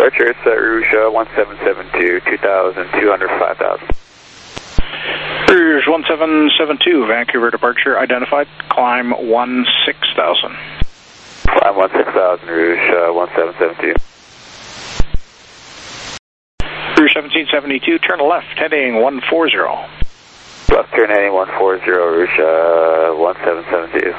Departure, it's Rouge 1772, 2200, 5000. Rouge 1772, Vancouver departure identified, climb 16,000. Climb 16,000, Rouge 1772. Rouge 1772, turn left, heading 140. Left turn heading 140, Rouge 1772.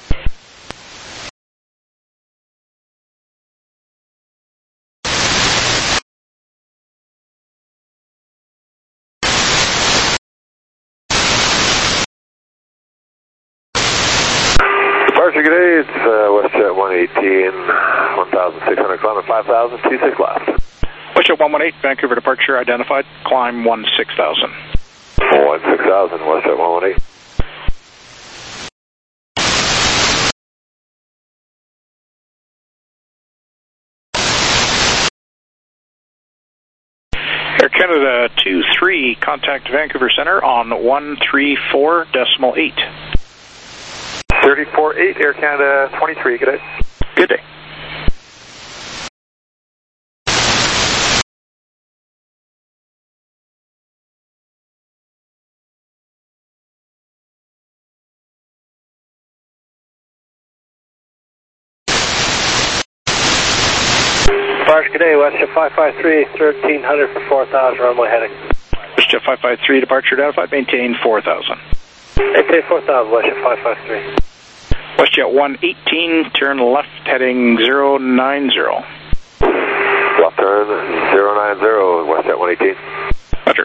Departure, good day, it's WestJet 118, 1,600, climb 5,000, 26 left. WestJet 118, Vancouver departure identified, climb 16,000. 16,000, WestJet 118. Air Canada 23, contact Vancouver Center on 134.8. 34.8, Air Canada 23, good day. Good day. Departure, good day, WestJet 553, 1300 for 4,000, runway heading. WestJet 553, departure identified, maintain 4,000. Maintain 4,000, WestJet 553. WestJet 118, turn left, heading 090. Left turn 090, WestJet 118. Roger.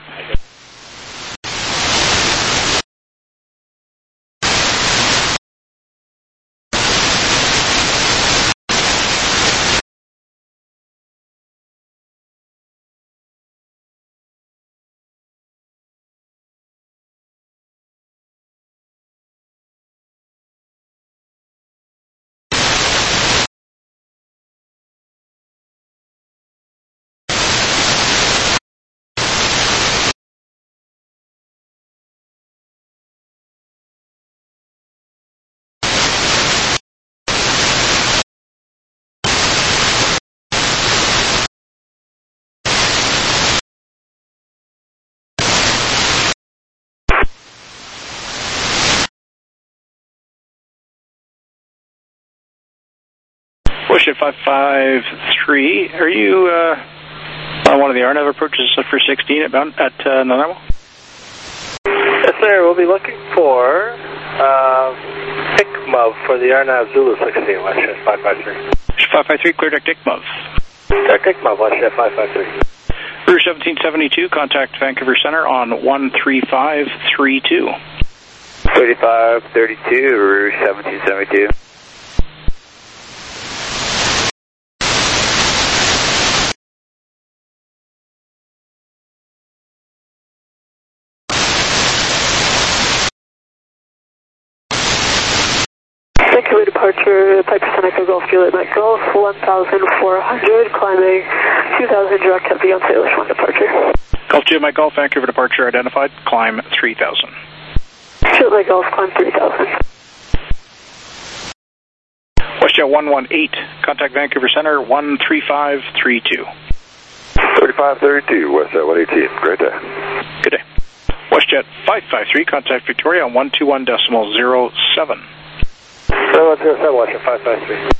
WestJet 553, are you on one of the RNAV approaches for 16 at Nanaimo? Yes, sir. We'll be looking for TICMUV for the RNAV Zulu 16, WestJet 553. 553, clear deck TICMUV. TICMUV, WestJet 553. Rouge 1772, contact Vancouver Center on 13532. 3532, Rouge 1772. Vancouver departure, Piper Seneca Golf Juliet Mike Golf, 1,400, climbing 2,000, direct at Beyond Salish 1 departure. Golf Juliet Mike Golf, Vancouver departure identified, climb 3,000. Juliet Mike Golf, climb 3,000. WestJet 118, contact Vancouver Center 13532. 3532, WestJet 118, great day. Good day. WestJet 553, contact Victoria on 121.07. 7107, WestJet 553.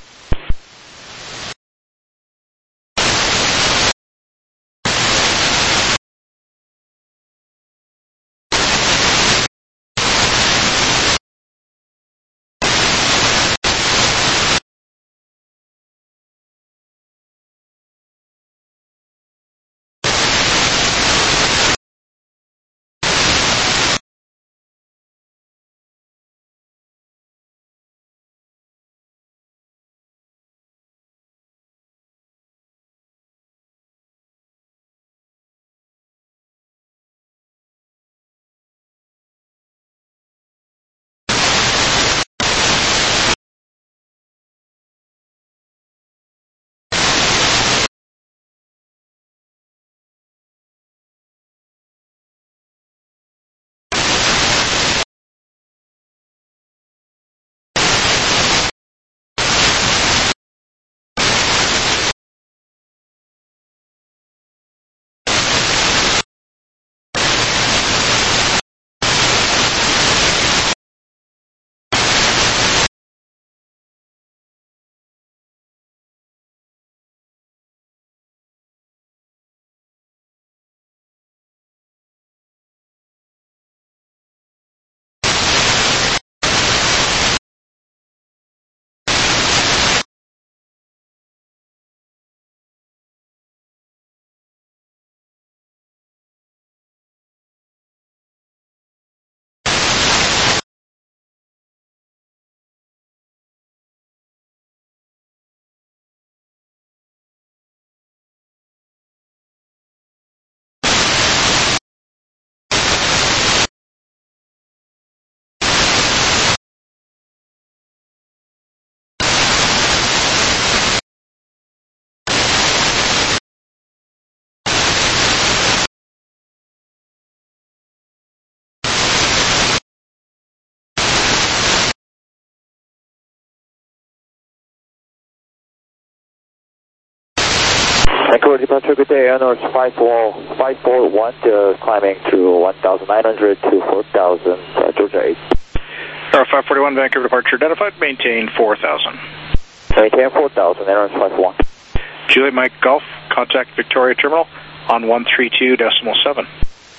Vancouver departure, good day, Air North 541, climbing to 1,900 to 4,000, Georgia 8. Air 541, Vancouver departure identified, maintain 4,000. Maintain 4,000, Air North 541. Juliet Mike Golf, contact Victoria Terminal on 132.7.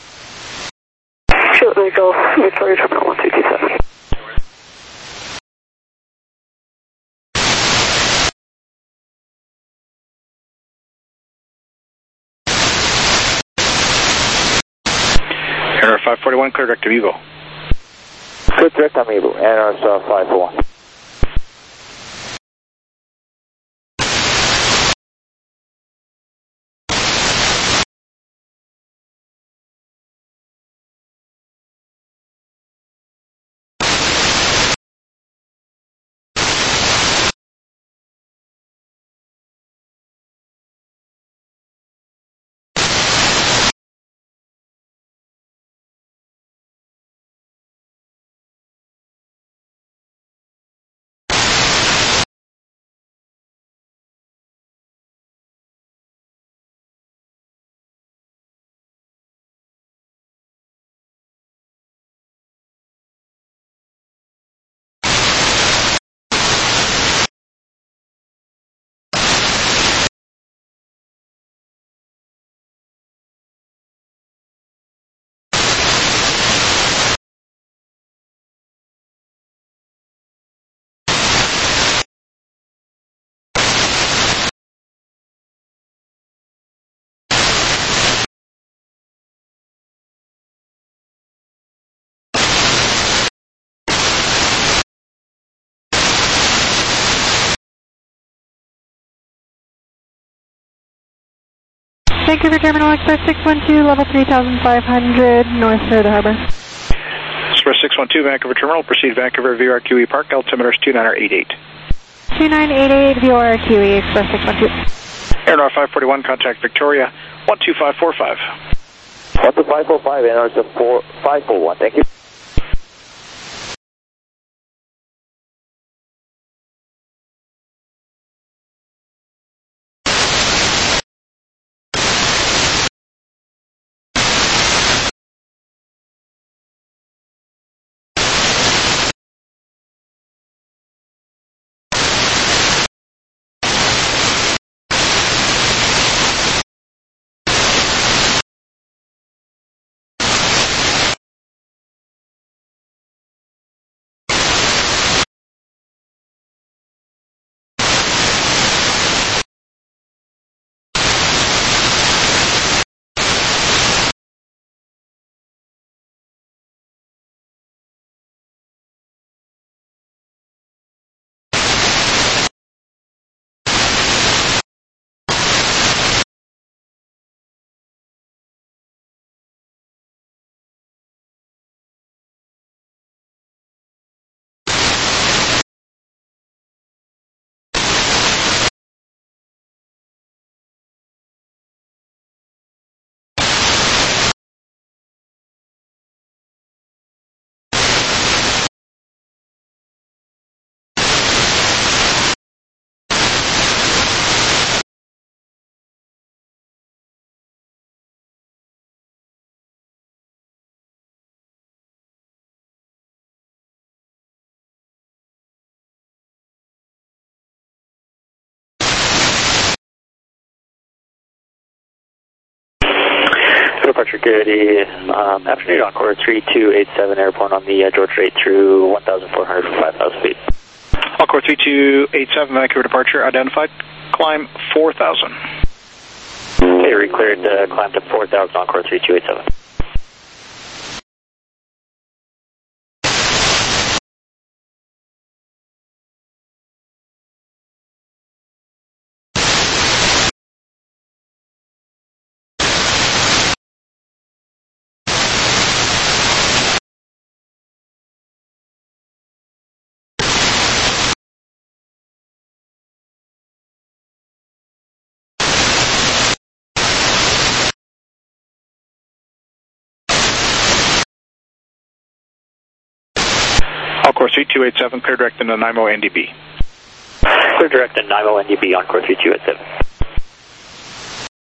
Juliet Mike Golf, Victoria Terminal 132.7. Air 541, clear direct to Eagle. Clear direct on Eagle, Air North 541. Vancouver Terminal Express 612, level 3,500, north of the harbor. Express 612, Vancouver Terminal, proceed Vancouver VORQE Park, altimeter is 2988. 2988, VORQE, Express 612. Air North 541, contact Victoria, 12545. 12545, Air North 541, thank you. Departure, good afternoon, Encore 3287 airborne on the Georgia 8 through 1,400 for 5,000 feet. Encore 3287, Vancouver departure identified, climb 4,000. Okay, recleared climb to 4,000, Encore 3287. Encore 3287, clear direct into Nanaimo NDB. Clear direct into Nanaimo NDB, Encore 3287.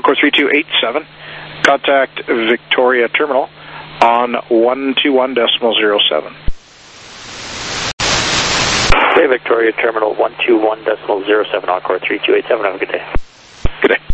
Encore 3287. Contact Victoria Terminal on 121.07. Okay, Victoria Terminal 121.07, Encore 3287. Have a good day. Good day.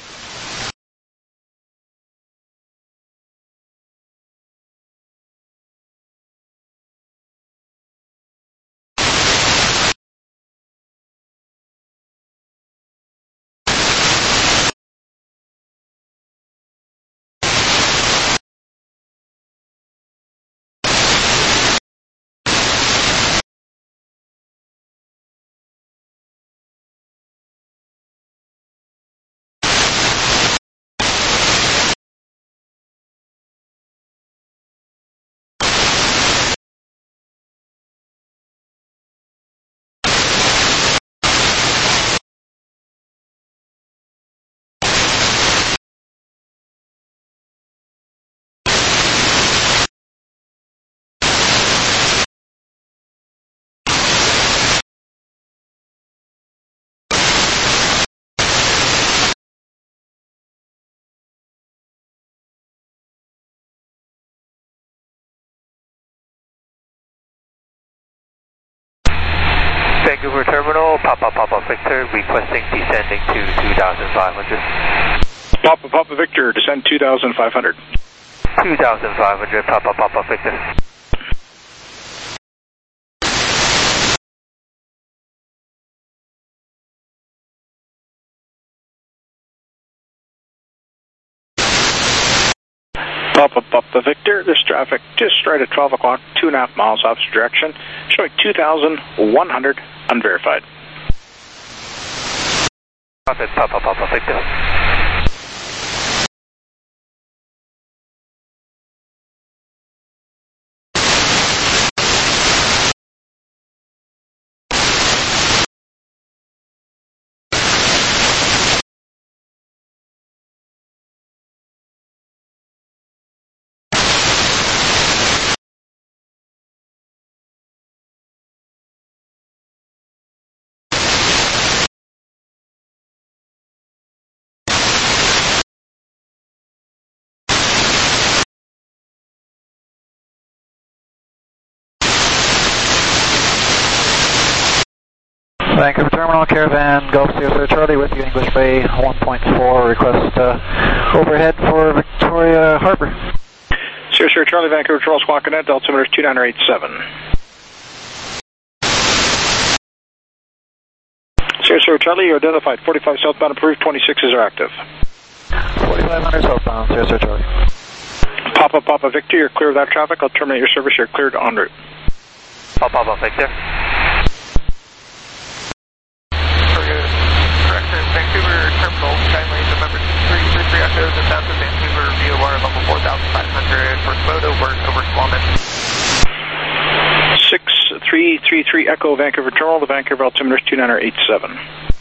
Vancouver Terminal, Papa Victor, requesting descending to 2,500. Papa Victor, descend 2,500. 2,500, Papa Victor. Papa Victor, there's traffic just right at 12 o'clock, 2.5 miles opposite direction, showing 2,100 unverified. Papa Victor. Vancouver Terminal, Caravan, Golf Sierra Charlie with you, English Bay 1.4, request overhead for Victoria Harbour. Sierra Charlie, Vancouver Terminal, Squawk Connect, altimeter 2987. Sierra Charlie, you identified 45 southbound approved, 26s are active. 4500 southbound, Sierra Charlie. Papa Victor, you're clear of that traffic. I'll terminate your service. You're cleared en route. Papa Victor. Vancouver Terminal, Skylane, November 333 Echoes, and south of Vancouver, VOR level 4,500, for photo work over Squamish. 6333 Echo, Vancouver Terminal, the Vancouver altimeter is 2987.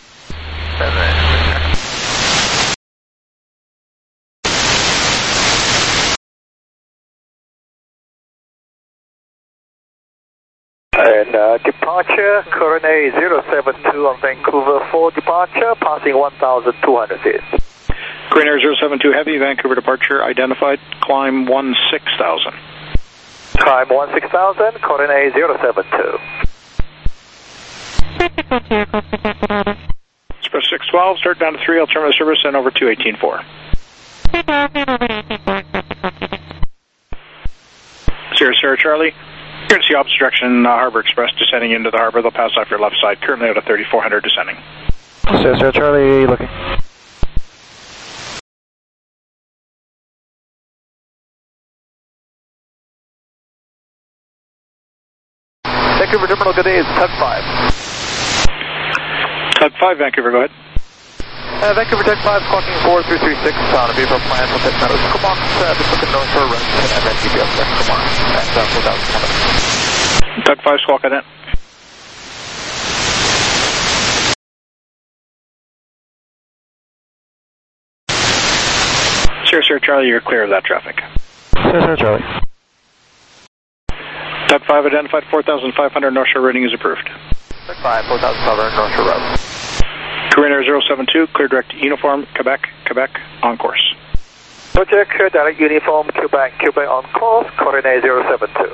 And departure, Coronet 072 on Vancouver for departure, passing 1,200 feet. Green Air 072 Heavy, Vancouver departure identified, climb 16,000. Climb 16,000, Coronet 072. Express 612, start down to 3, I'll terminate service and over 218.4. Sierra Charlie. You're going to see opposite direction, Harbor Express descending into the harbor. They'll pass off your left side, currently out of 3,400 descending. Sierra Charlie, looking. Vancouver Terminal, good day, it's Tug 5. Tug 5, Vancouver, go ahead. Vancouver Tug 5, clocking 4336 on a vehicle plan with Pitt Meadows. Come on, just looking north for a run, and then GPS there. Come on, and without coming. Tug 5, squawk on it. Sierra Charlie, you're clear of that traffic. Sierra Charlie. Tug 5 identified 4,500 North Shore routing is approved. Tug 5, 4,500 North Shore route. Korean Air 072, clear direct uniform, Quebec, Quebec, on course. Roger, clear direct uniform, Quebec, Quebec on course, Korean Air 072.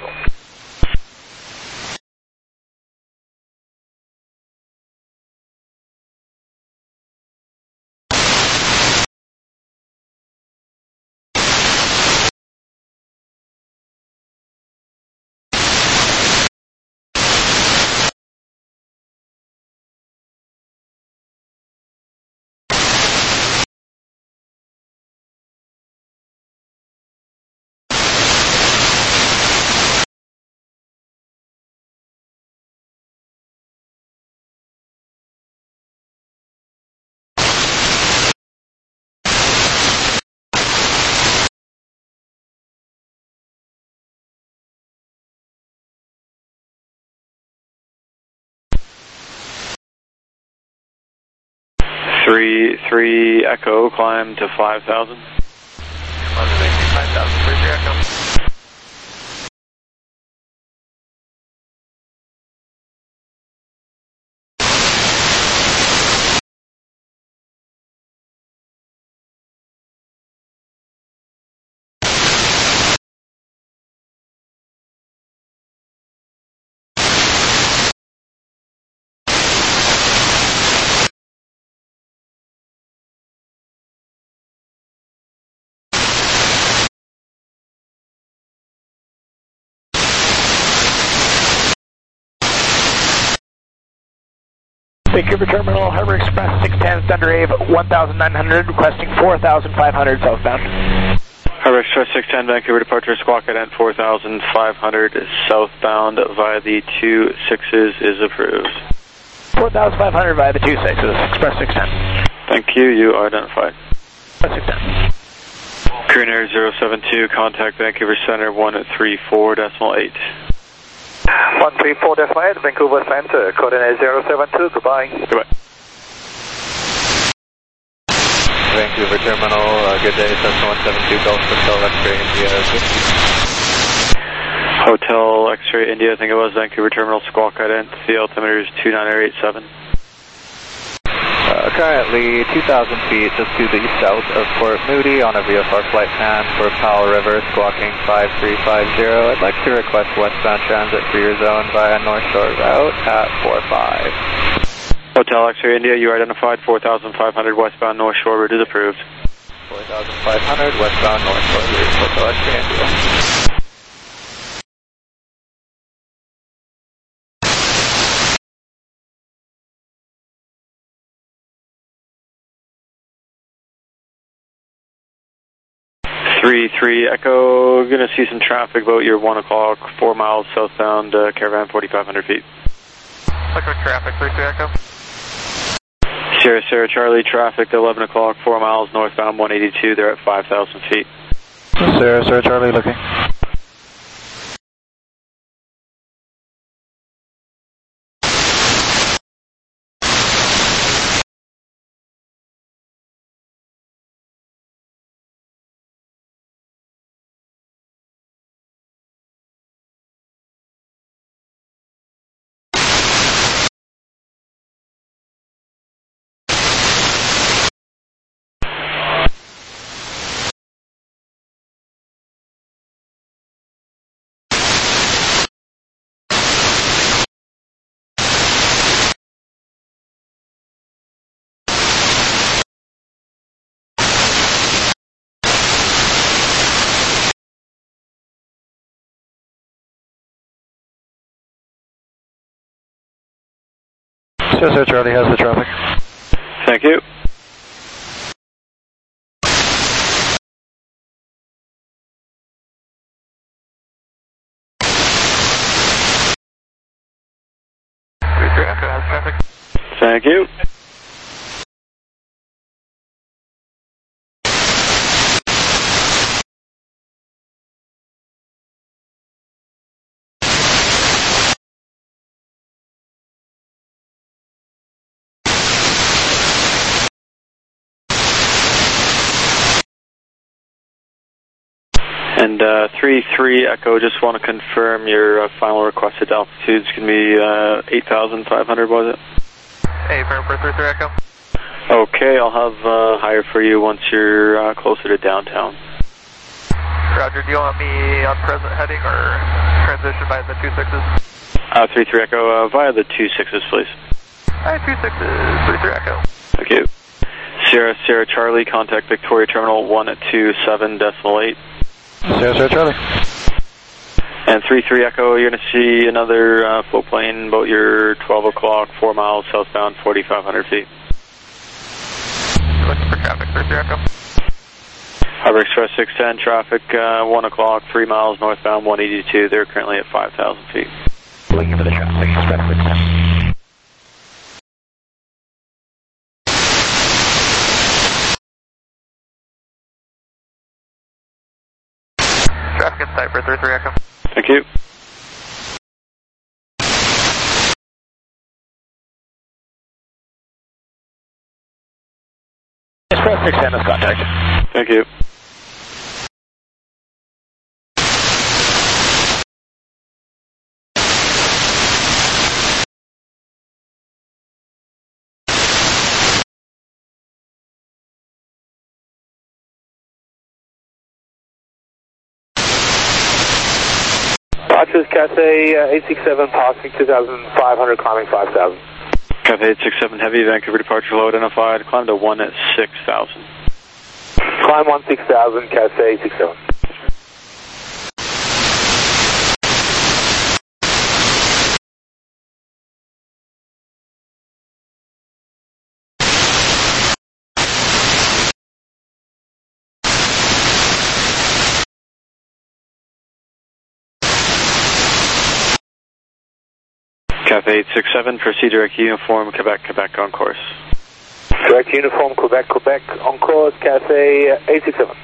Three Echo, climb to 5,000. 5,000, 3 Echo. Vancouver Terminal, Harbor Express 610 Thunder Ave 1900, requesting 4,500 southbound. Harbor Express 610, Vancouver departure, squawk ident 4,500 southbound via the 26s is approved. 4,500 via the 26s, Express 610. Thank you, you are identified. Express 610. Korean Air 072, contact Vancouver Center 134.8. 134.8, Vancouver Center, Korean Air 072, goodbye. Goodbye. Vancouver Terminal, good day, Cessna 172, Gulf Hotel X-Ray India. Hotel X-Ray India, I think it was, Vancouver Terminal, squawk ident, the altimeter is 29887. Currently 2,000 feet just to the south of Port Moody on a VFR flight plan for Powell River, squawking 5350. I'd like to request westbound transit for your zone via North Shore route at 45. Hotel X-Ray India, you are identified, 4,500 westbound North Shore route is approved. 4,500 westbound North Shore route, Hotel X-Ray India. Three Echo, gonna see some traffic about your 1 o'clock, 4 miles southbound, Caravan, 4,500 feet. Liquid traffic, 3 Echo. Sierra Charlie, traffic at 11 o'clock, 4 miles northbound, 182, they're at 5,000 feet. Sierra Charlie looking. Sierra Charlie has the traffic. Thank you. Thank you. And 3 Echo, just want to confirm your final requested altitude is going to be 8,500, was it? Hey, firm for 3 Echo. Okay, I'll have higher for you once you're closer to downtown. Roger, do you want me on present heading or transition by the 26s? 3-3 Echo, via the 26s, please. Alright, 26s, 3-3 Echo. Thank you. Sierra Charlie, contact Victoria Terminal 127.8. Sierra Charlie. And 3-3 Echo, you're going to see another float plane about your 12 o'clock, 4 miles southbound, 4,500 feet. Looking for traffic, 3-3 Echo. Harbor Express 610, traffic 1 o'clock, 3 miles northbound, 182. They're currently at 5,000 feet. Looking for the traffic, Express 610. Traffic in sight for 3-3 Echo. Thank you. Express 610 is contact. Thank you. Rogers, Cathay 867, passing 2,500, climbing 5,000. Cathay 867 Heavy, Vancouver departure low identified, climb to 16,000. Climb 16,000, Cathay 867. Cathay 867, proceed direct uniform, Quebec on course. Direct uniform, Quebec on course, Cathay 867.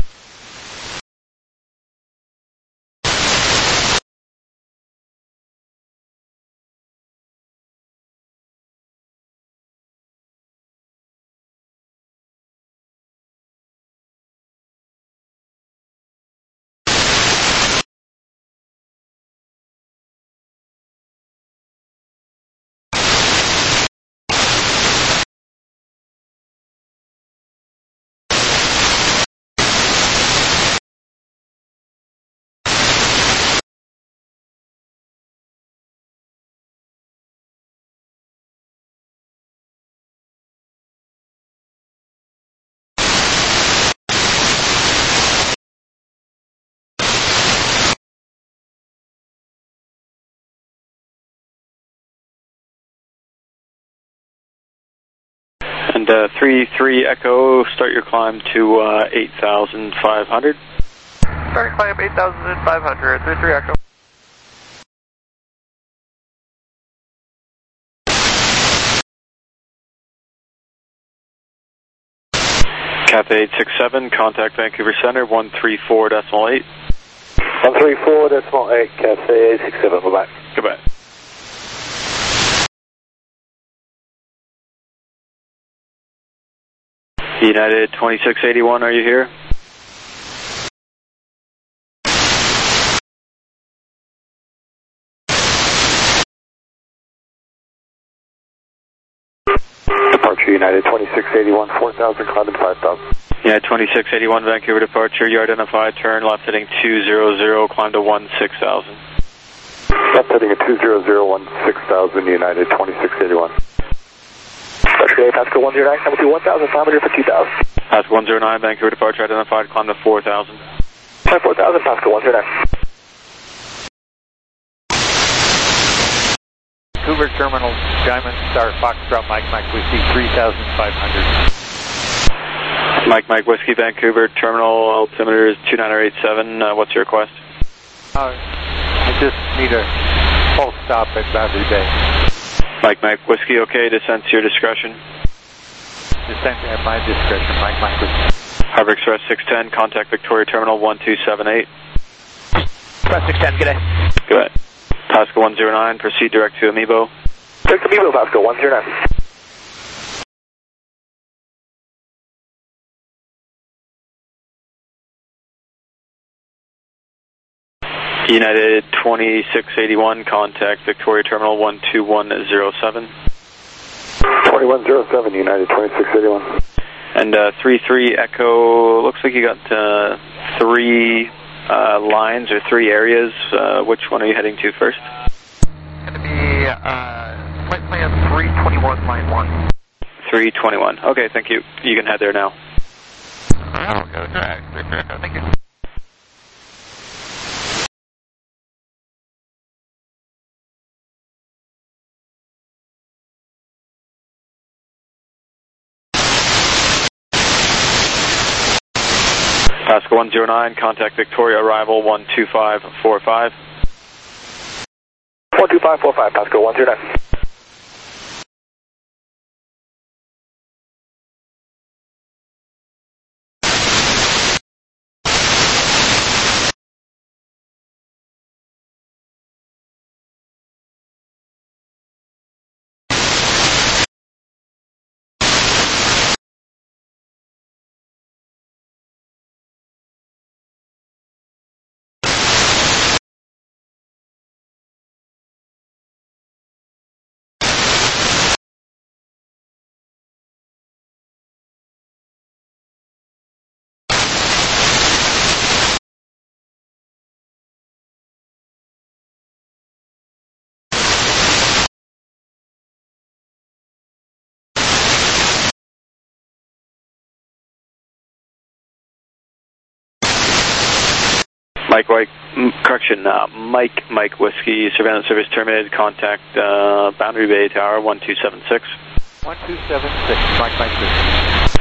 And 3-3 Echo, start your climb to 8,500. Starting climb 8,500, 3-3 Echo. Cathay 867, contact Vancouver Center 134.8. 134.8, Cathay 867, bye-bye. Goodbye. United 2681, are you here? Departure United 2681, 4,000, climbing 5,000. United 2681, Vancouver departure, you identified, turn left heading 200, climb to 16,000. Left heading at 200, 16,000, United 2681. Departure Pascal 109, number 1,500 for 2,000. Pascal 109, Vancouver departure identified, climb to 4,000. 4,000, Pascal 109. Vancouver Terminal, Diamond Star Foxtrot, Mike Whiskey 3,500. Mike Whiskey, Vancouver Terminal, altimeter is 29087. What's your request? I just need a full stop at Boundary Bay. Mike Whiskey, okay, descent to your discretion. Descent at my discretion, Mike Whiskey. Harbor Express 610, contact Victoria Terminal 1278. Express 610, good day. Good. Pascal 109, proceed direct to Amiibo. Direct to Amiibo, Pascal 109. United 2681, contact Victoria Terminal 12107. 2107 United 2681. And 33 Echo, looks like you got 3 lines or 3 areas. Which one are you heading to first? It's going to be flight plan 321, line 1. 321. Okay, thank you. You can head there now. Oh, okay. Thank you. Pascal 109, contact Victoria, arrival 12545. 12545, Pascal 109. Mike Whiskey, surveillance service terminated, contact Boundary Bay Tower 1276. 1276, Mike Whiskey.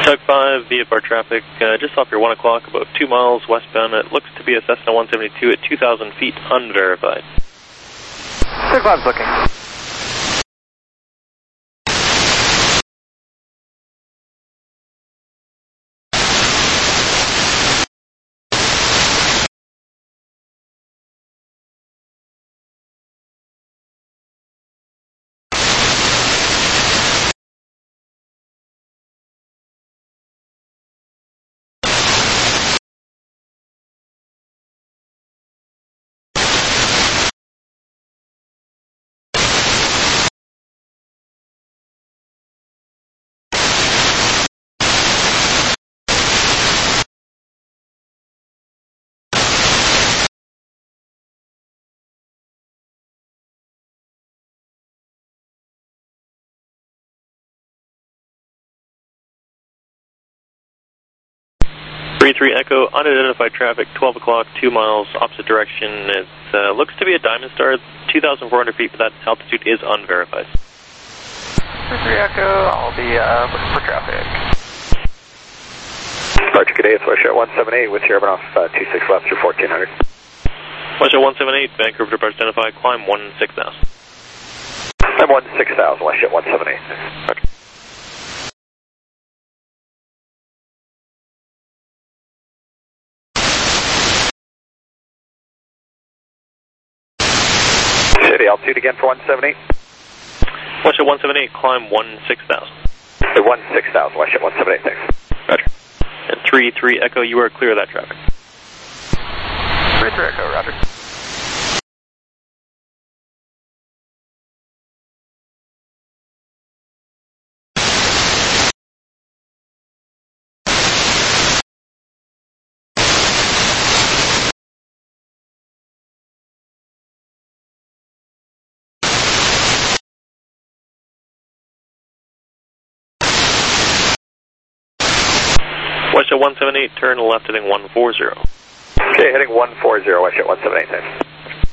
Chuck 5, VFR traffic, just off your 1 o'clock, about 2 miles westbound. It looks to be a Cessna 172 at 2,000 feet, unverified. Chuck 5's looking. Three Echo, unidentified traffic, 12 o'clock, 2 miles, opposite direction. It looks to be a Diamond Star, 2,400 feet, but that altitude is unverified. 3 Echo, I'll be looking for traffic. Departure good day, it's Westjet 178 with Sierra off 26 left through 1400. Westjet 178, Vancouver departure identified, climb 16,000. I'm 16,000, Westjet 178. Roger. City altitude again for 178. Westjet 178, climb 16,000. 16,000, Westjet 178, thanks. Roger. And 3 Echo, you are clear of that traffic. 3 Echo, roger. Westjet 178, turn left heading 140. Okay, heading 140, Westjet 178, thanks.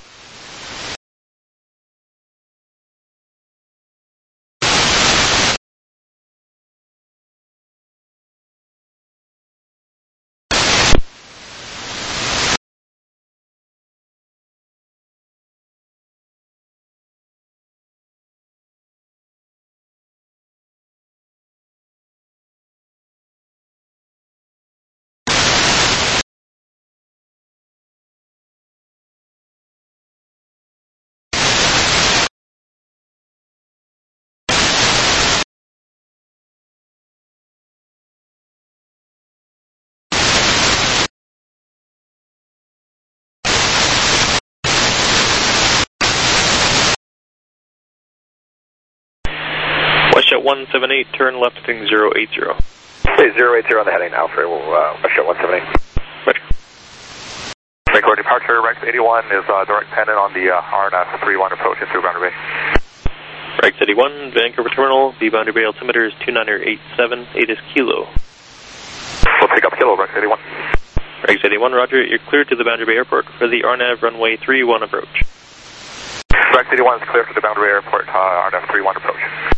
Westjet 178, turn left heading 080. Okay, 080 on the heading now for Westjet 178. Roger. Vancouver departure, Rex 81 is direct pendant on the RNF 31 approaching through Boundary Bay. Rex 81, Vancouver terminal, the Boundary Bay altimeter is 2987, 8 is kilo. We'll pick up kilo, Rex 81. Rex 81, roger, you're cleared to the Boundary Bay Airport for the RNAV runway 31 approach. Rex 81 is clear to the Boundary Bay Airport, RNF 31 approach.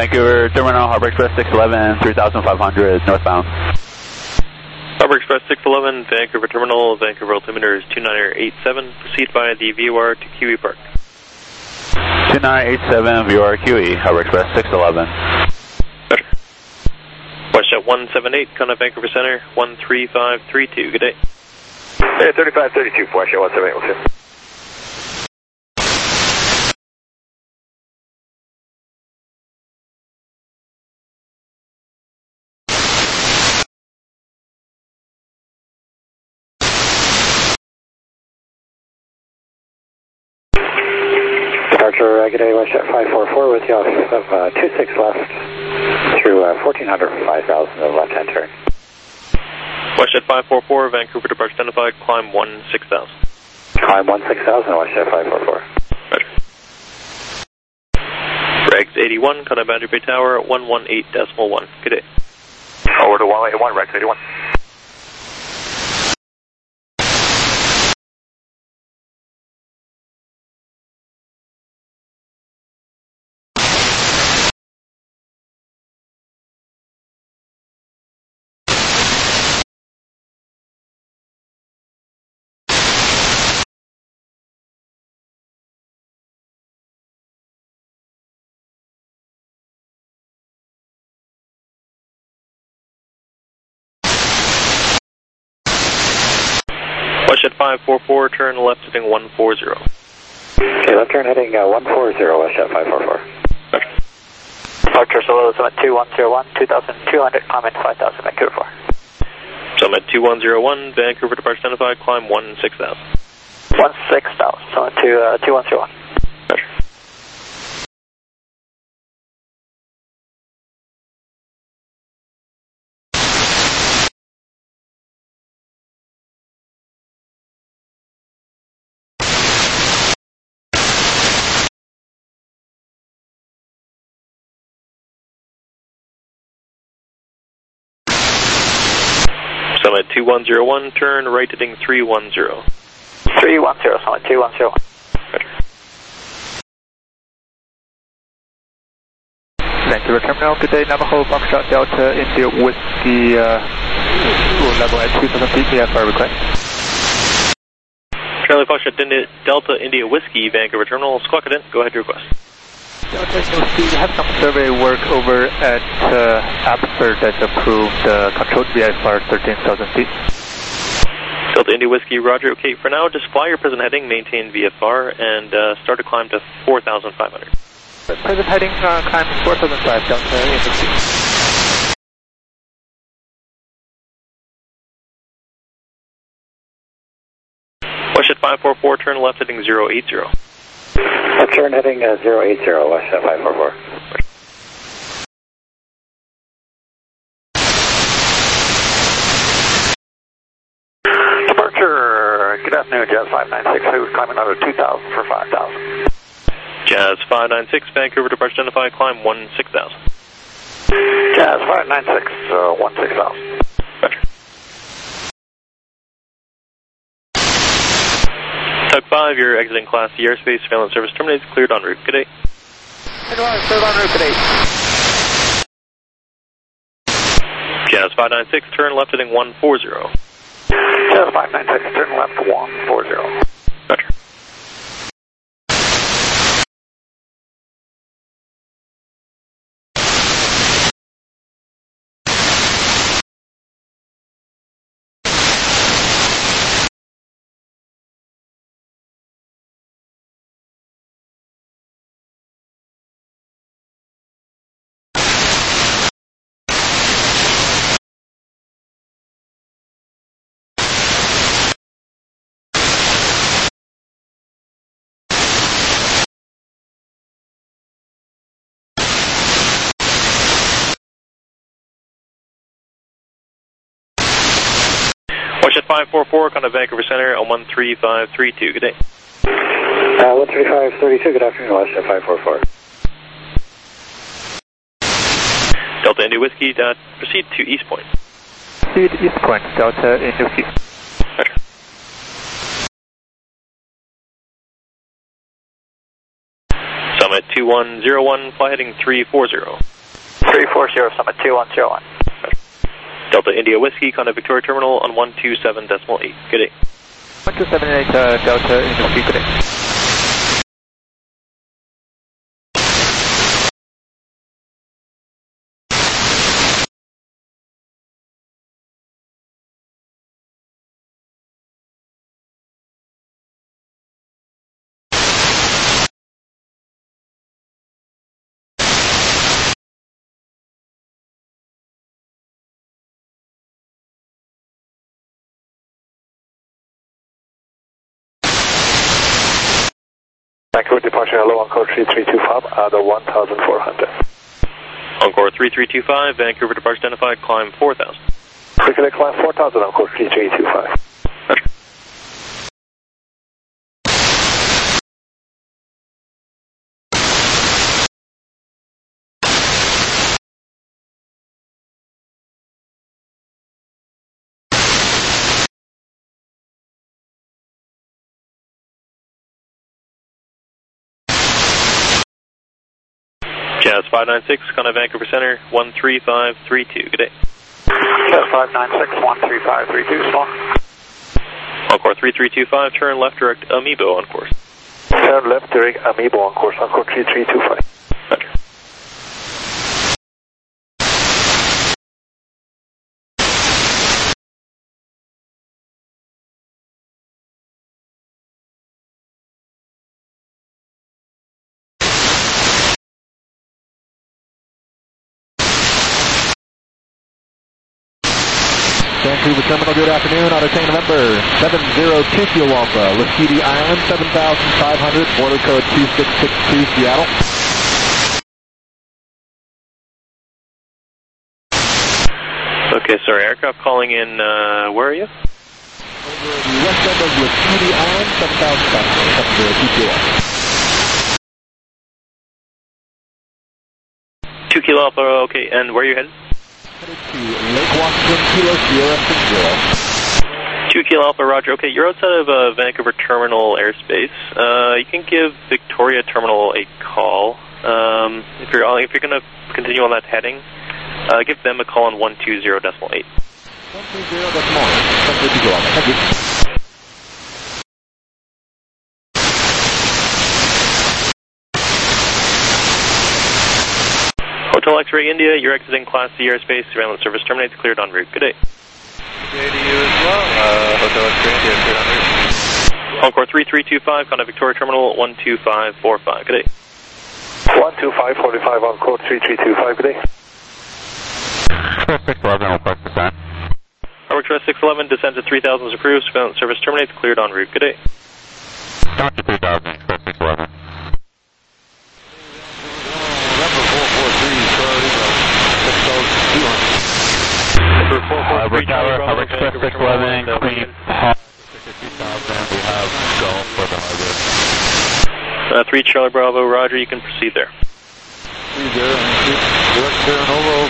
Vancouver Terminal, Harbor Express 611, 3,500 northbound. Harbor Express 611, Vancouver Terminal, Vancouver altimeter is 2987. Proceed via the VOR to QE Park. 2987 VOR QE, Harbor Express 611. Better. WestJet 178, contact Vancouver Center, 13532. Good day. Hey, 3532, WestJet 178, we'll see. Departure, good day, WestJet 544 with you off of 26 left through 1400, 5000 of left-hand turn. WestJet 544, Vancouver departure identified, climb 16,000. Climb 16,000, WestJet 544. Roger. Regs 81, contact Boundary Bay Tower, 118.1. Good day. Over to 181, Regs 81. WestJet 544, turn left heading 140. Okay, left turn heading 140, WestJet 544. Departure Solo, Summit 2101, 2,200, climb in 5,000, Vancouver 4. Summit 2101, Vancouver departure identified, climb 16,000. 16,000, Summit 2101. Roger. Summit 2101, turn right heading 310. 310, Summit 2101. Roger. Vancouver Terminal, good day, Navajo, Foxtrot Delta, India Whiskey, level at 2,000 feet, VFR request. Charlie Foxtrot Delta India Whiskey, Vancouver Terminal, squawk it in, go ahead, your request. Delta India Whiskey, we have some survey work over at Abbotsford that's approved, controlled VFR 13,000 feet. Delta India Whiskey, roger, okay, for now, just fly your present heading, maintain VFR, and start to climb to 4,500. Present heading, climb 4,500, Delta India Whiskey. WestJet 544, turn left heading 080. Left turn heading 080, WestJet 544. Departure, good afternoon, Jazz 596, who's climbing out of 2,000 for 5,000. Jazz 596, Vancouver departure identified, climb 16,000. Jazz 596, 16,000. Roger. Tug 5, you're exiting Class C airspace, surveillance service terminated, cleared en route. Good day. Cleared en route, good day. Jazz 596, turn left heading 140. Jazz 596, turn left 140. Roger. WestJet 544, contact Vancouver Center on 13532. Good day. 13532, good afternoon, WestJet 544. Delta India Whiskey, proceed to East Point. Proceed East Point, Delta India Whiskey. Roger. Summit 2101, fly heading 340. 340, summit 2101. Delta India Whiskey, contact Victoria Terminal on 127.8. Good day. 127.8 Delta India Whiskey, good day. Vancouver departure, hello, Encore 3325, the 1400. Encore 3325, Vancouver departure identified, climb 4000. Quickly climb 4000, Encore 3325. Roger. Jazz 596, contact Vancouver Center, 13532. Good day. Jazz 596, 13532, small. Encore 3325, turn left direct Amiibo on course. Turn left direct Amiibo on course, Encore 3325. Roger. Vancouver Terminal, good afternoon. Autotain November 702 Kilo Alpha, Laskidi Island, 7,500, border code 2662, Seattle. Okay, sorry, aircraft calling in, where are you? Over the west end of Laskidi Island, 7,500, 702 Kilo Alpha. 2 Kilo Alpha, okay, and where are you headed? Headed to Lake Washington, Kilo Sierra 60. 2 Kilo Alpha, Roger. Okay, you're outside of Vancouver Terminal airspace. You can give Victoria Terminal a call. If you're going to continue on that heading, give them a call on 120.8. 120.8. Thank you. Hotel X-Ray India, you're exiting Class C airspace. Surveillance service terminates. Cleared en route. Good day. Good day to you as well. Hotel X-Ray India, cleared en route. Encore 3325, contact Victoria Terminal 12545. Good day. 12545, Encore 3325. Good day. 611, 5%. Harbor Express 611, descent to 3000 is approved. Surveillance service terminates. Cleared en route. Good day. Down to 3000, Express 611. Harbor Tower, Harbor Express 611, clean. 60,000, we have go for the harbor. 3 Charlie Bravo, Roger, you can proceed there. 30, direct Terra Novo.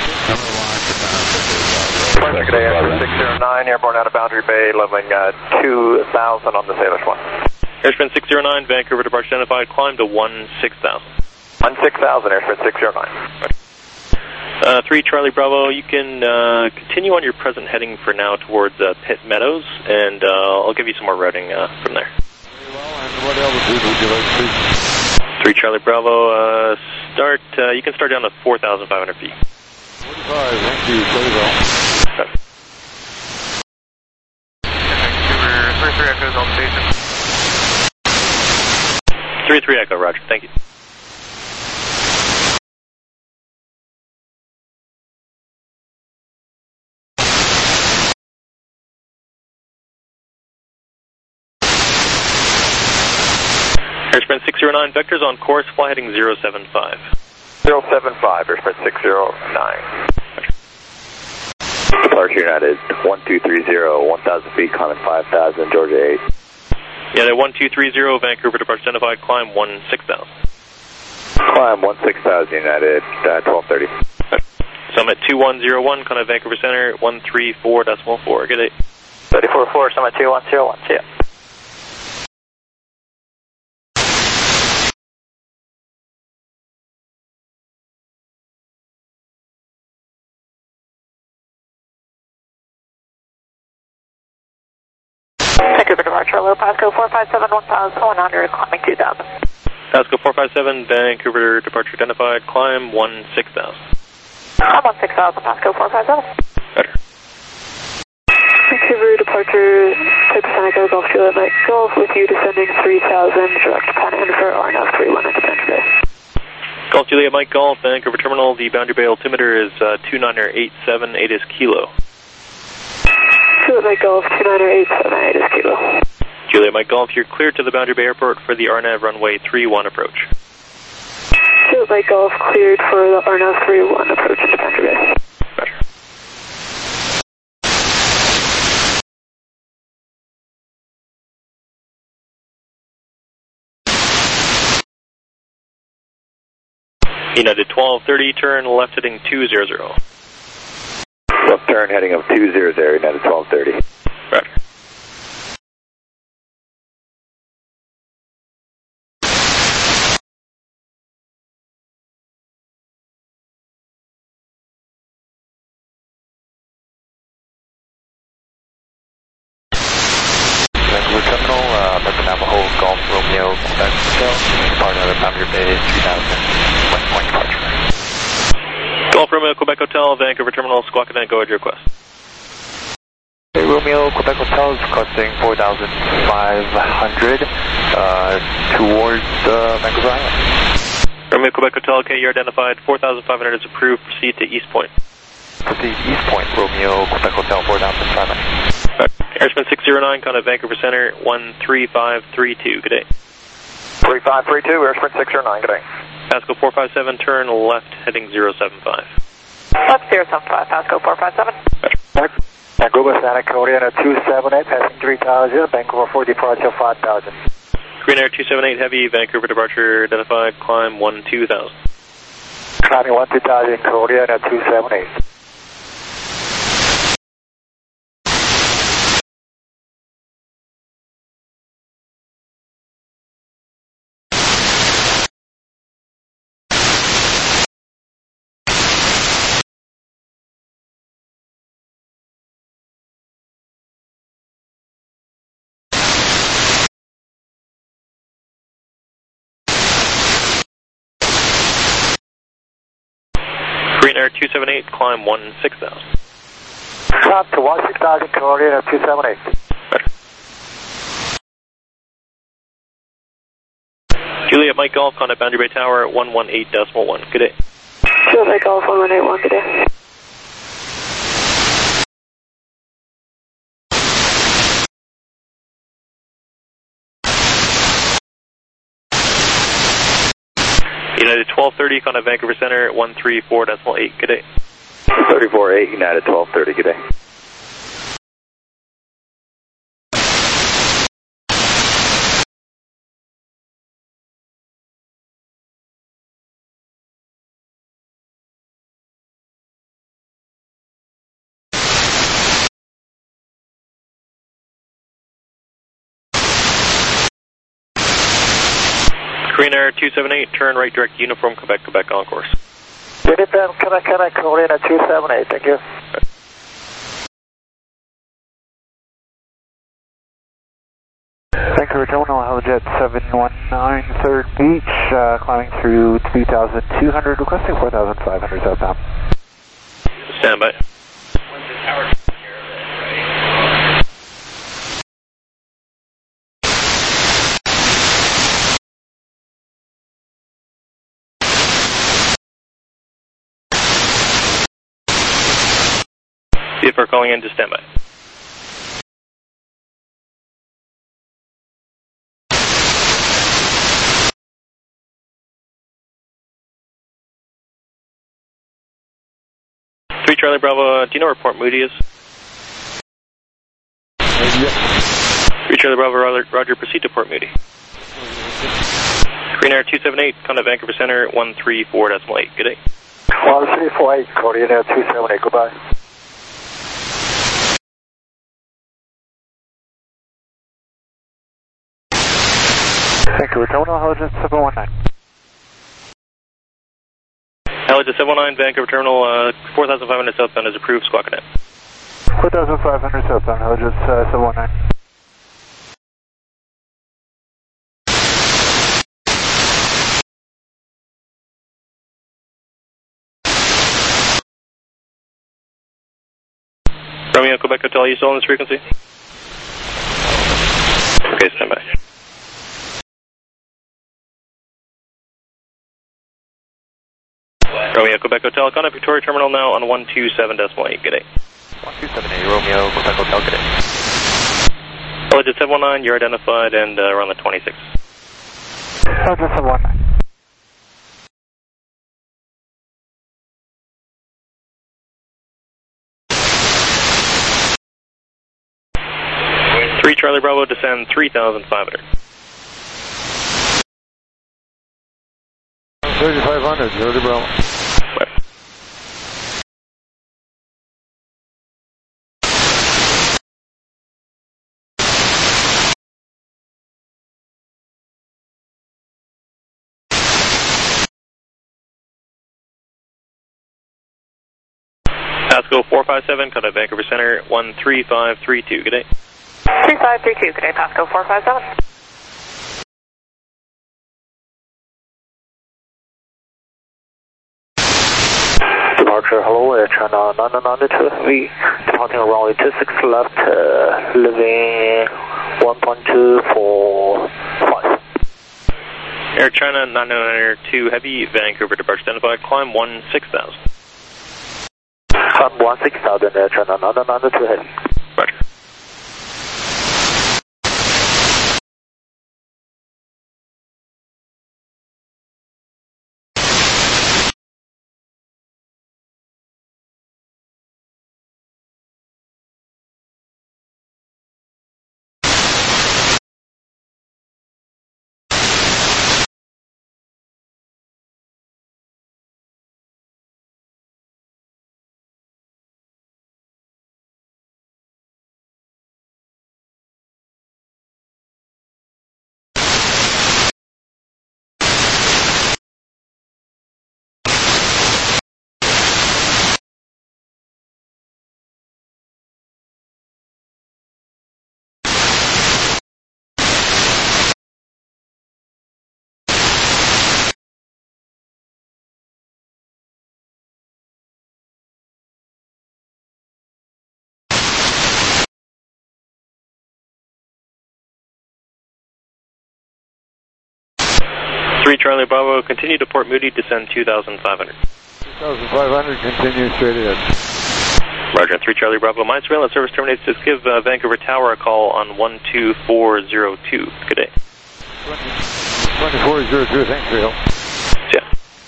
Good day, Air 609, airborne out of Boundary Bay, leveling 2000 on the Salish 1. Airspin 609, Vancouver departure identified, climb to 16,000. 16,000, Airspin 609. 3 Charlie Bravo, you can continue on your present heading for now towards Pitt Meadows, and I'll give you some more routing from there. Very well, and what altitude would you like to? 3 Charlie Bravo, you can start down to 4,500 feet. 45, thank you, very well. Okay. Vancouver 33 Echo's on station. 33 Echo, Roger, thank you. Airsprint 609, vectors on course, fly heading 075. 075, Airsprint 609. Departure United, 1230, 1,000 feet, climbing 5,000, Georgia 8. Yeah, 1230, Vancouver departure identified, climb 16,000. Climb 16,000, United, 1230. Summit 2101, contact Vancouver Center, 134.4. Good day. 34-4, Summit 2101, see ya. Kilo, Pasco 457, 1,100, climbing 2,000. Pasco 457, Vancouver departure identified, climb 16,000. I'm 16,000, Pasco 457. Better. Vancouver departure, Piper Seneca, Golf Juliet Mike Golf, with you descending 3,000, direct Pan Am for RNAV 31 at the Boundary Bay. Golf Juliet Mike Golf, Vancouver Terminal, the Boundary Bay altimeter is 29878 is Kilo. Juliet Mike Golf, 29878 is Kilo. Juliet Mike Golf, you're cleared to the Boundary Bay Airport for the RNAV runway 31 approach. Juliet Mike Golf, cleared for the RNAV 31 approach to Boundary Bay. Roger. United 1230, turn left heading 200. Left turn heading of 200, United 1230. Roger. Vancouver Terminal, American Navajo, Golf Romeo, Quebec Hotel, part of the Boundary Bay 3000, West Point departure. Golf Romeo, Quebec Hotel, Vancouver Terminal, Squawk Cadet, go ahead your request. Hey, Romeo, Quebec Hotel is requesting 4,500 towards Vancouver Island. Romeo, Quebec Hotel, okay, you're identified, 4,500 is approved, proceed to East Point. Proceed East Point, Romeo, Quebec Hotel, 4,500. Airspan 609, contact Vancouver Center, 13532, good day. 3532, Airspan 609, good day. Pasco 457, turn left heading 075. Left 075, Pasco 457. Vancouver Santa Clarita 278, passing 3,000, Vancouver for departure 5,000. Green Air 278 Heavy, Vancouver departure identified, climb 12,000. Climbing 12,000, Clarita 278. Green Air 278, climb 16,000. Climb to 16,000, Clarita 278. Better. Juliet Mike Golf, contact Boundary Bay Tower, 118.1. Good day. Juliet Mike Golf, 1181, good day. United 1230, contact Vancouver Center, 134.8. Good day. 34-8, United 1230, good day. Green Air 278, turn right direct uniform, Quebec on course. Uniform, Quebec, Clarita 278, thank you. Vancouver Terminal, Helijet 719, third beach, climbing through 3,200, requesting 4,500 southbound. Stand by. CFR calling in to standby. Three Charlie Bravo, do you know where Port Moody is? Yes. 3 Charlie Bravo, Roger, proceed to Port Moody. Green Air 278, contact Vancouver Center, 134.8. Good day. 1348, Clarita 278, goodbye. Vancouver Terminal, Helijet 719. Helijet 719, Vancouver Terminal, 4,500 southbound is approved, Squawk Cadet. 4,500 southbound, Helijet 719. Quebec Hotel, are you still on this frequency? Okay, stand by. Romeo, Quebec Hotel, contact Victoria Terminal now on 127.8, good day. 127.8, Romeo, Quebec Hotel, good day. Legit 719, you're identified and around the 26. Legit 719. Charlie Bravo, descend 3,500. 3,500, Charlie Bravo. Pasco 457, contact Vancouver Center 13532, good day. 3532, good day, Pasco 457. Departure, hello, China 992, departing runway 26 left, leaving 1.245. Air China 992 Heavy, Vancouver departure identified, climb 16,000. Climb 16,000, Air China 992 Heavy. Roger. Charlie Bravo, continue to Port Moody, descend 2,500. 2,500, continue straight ahead. Roger, 3 Charlie Bravo, my surveillance service terminates. Just give Vancouver Tower a call on 12402. Good day. 2402, thanks for your help. Yeah.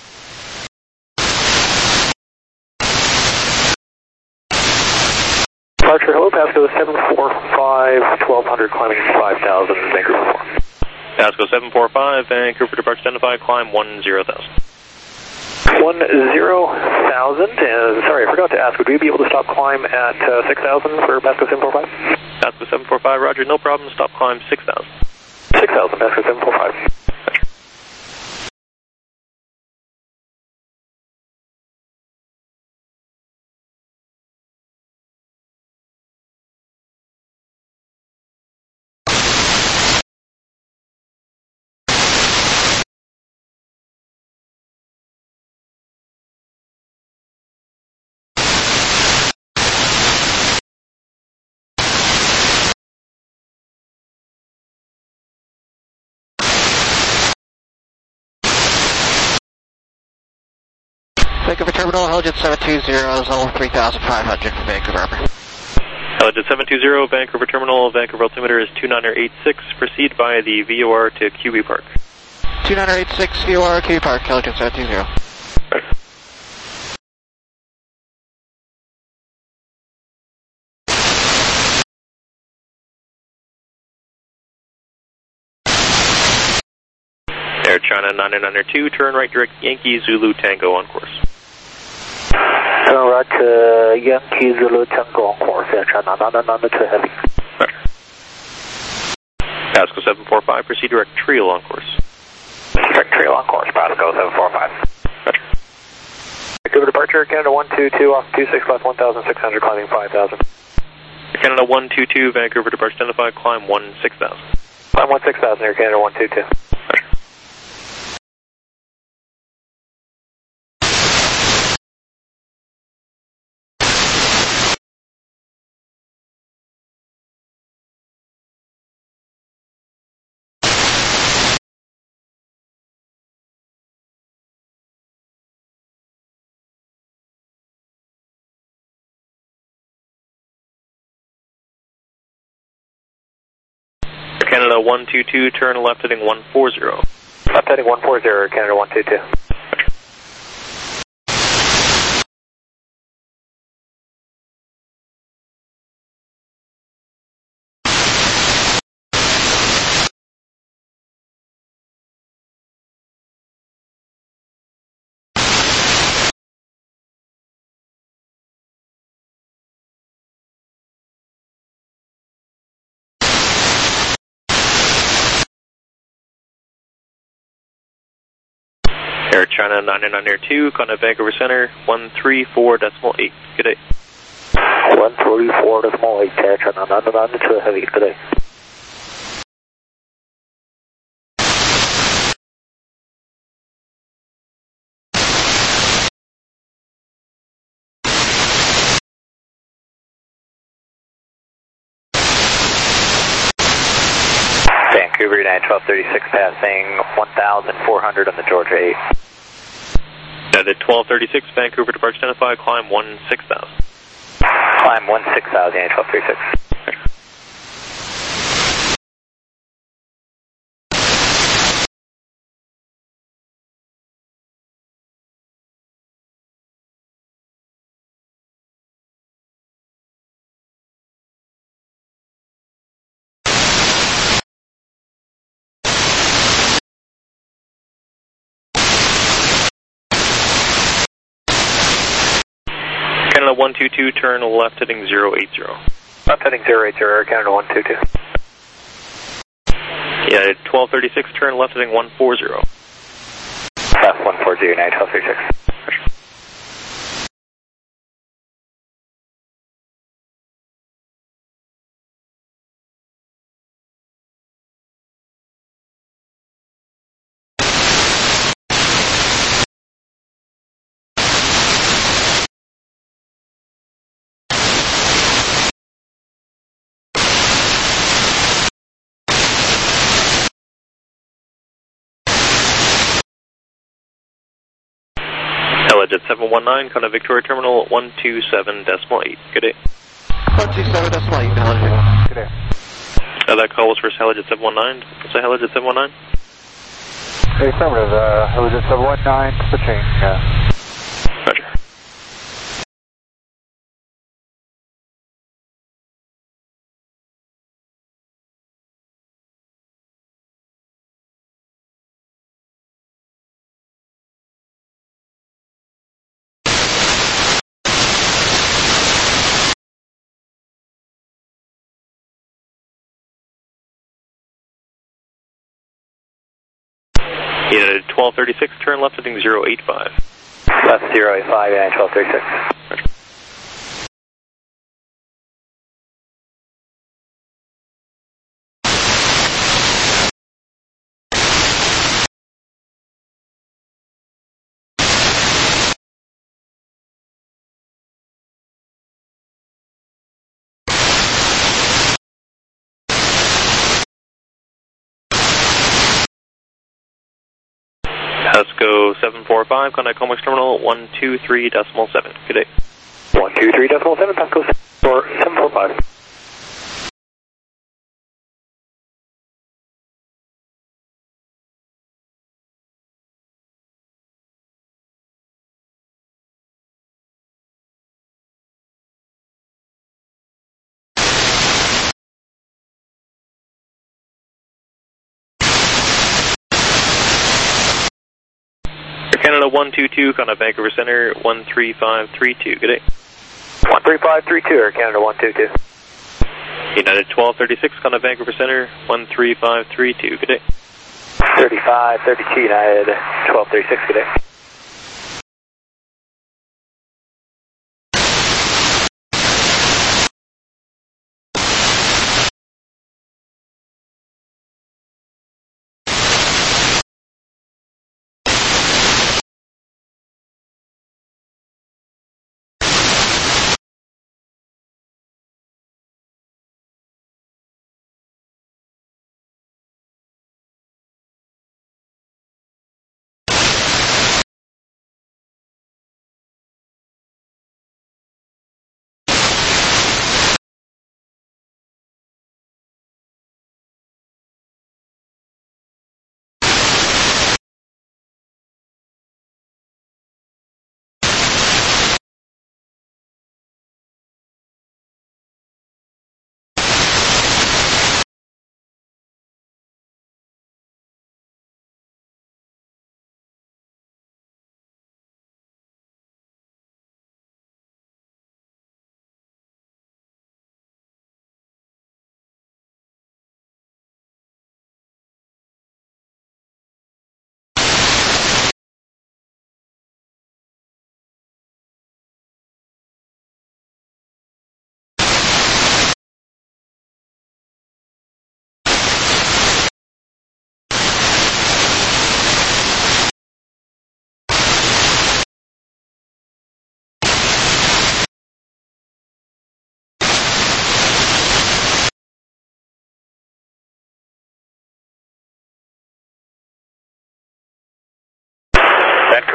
Departure, hello, Pasco 745, 1200, climbing 5,000, Vancouver 4. Pasco 745, Vancouver departure identified, climb 10,000. 10,000, sorry, I forgot to ask, would we be able to stop climb at 6,000 for Pasco 745? Pasco 745, Roger, no problem, stop climb 6,000. 6,000, Pasco 745. Vancouver Terminal, Heljet 720, level 3,500 from Vancouver Harbor. Heljet 720, Vancouver Terminal, Vancouver altimeter is 2986. Proceed via the VOR to QB Park. 2986 VOR, QB Park, Heljet 720. Right. Air China 992, turn right direct Yankee Zulu Tango on course. Turn right Yankee Zulu Tango on course, Air China 992 Heavy. Roger. Pasco 745, proceed direct Trial on course. Direct Trial on course, Pasco 745. Roger. Vancouver departure, Canada 122, off 26 left 1,600, climbing 5,000. Canada 122, Vancouver departure identified, climb 16,000. Climb 16,000 here, Canada 122. Roger. Canada 122, turn left heading 140. Left heading 140, Canada 122. Air China 992, contact Vancouver Center 134.8. Good day. 134.8, Air China 992, heavy, good day. Vancouver United 1236 passing 1,400 on the Georgia 8. United 1236, Vancouver departure 10-5, climb 16,000. Climb 16,000, United 1236. Canada 122, turn left heading 080. Left heading 080, Canada 122. United 1236, turn left heading 140. Left 140, United 1236. Jet 719, contact Victoria Terminal 127.8. Good day. 127.8, good day. That call was for Helijet 719. What's that, Helijet 719? Hey, affirmative, Helijet 719, switching. Roger. United 1236, turn left heading 085. Left 085, United 1236. Roger. Pasco 745, contact Comex Terminal 123.7. Good day. 123.7, Pasco 745. Canada 122, contact Vancouver Center 13532. Good day. 13532, Air Canada 122. United 1236, contact Vancouver Center 13532. Good day. 3532, United 1236. Good day.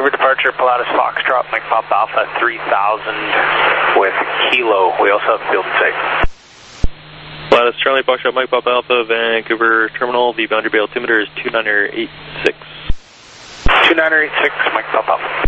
Vancouver departure, Pilatus Foxtrot, Mike Pop Alpha 3000 with Kilo. We also have field safe. Pilatus Charlie Foxtrot, Mike Pop Alpha, Vancouver Terminal. The boundary bay altimeter is 2986. 2986, Mike Pop Alpha.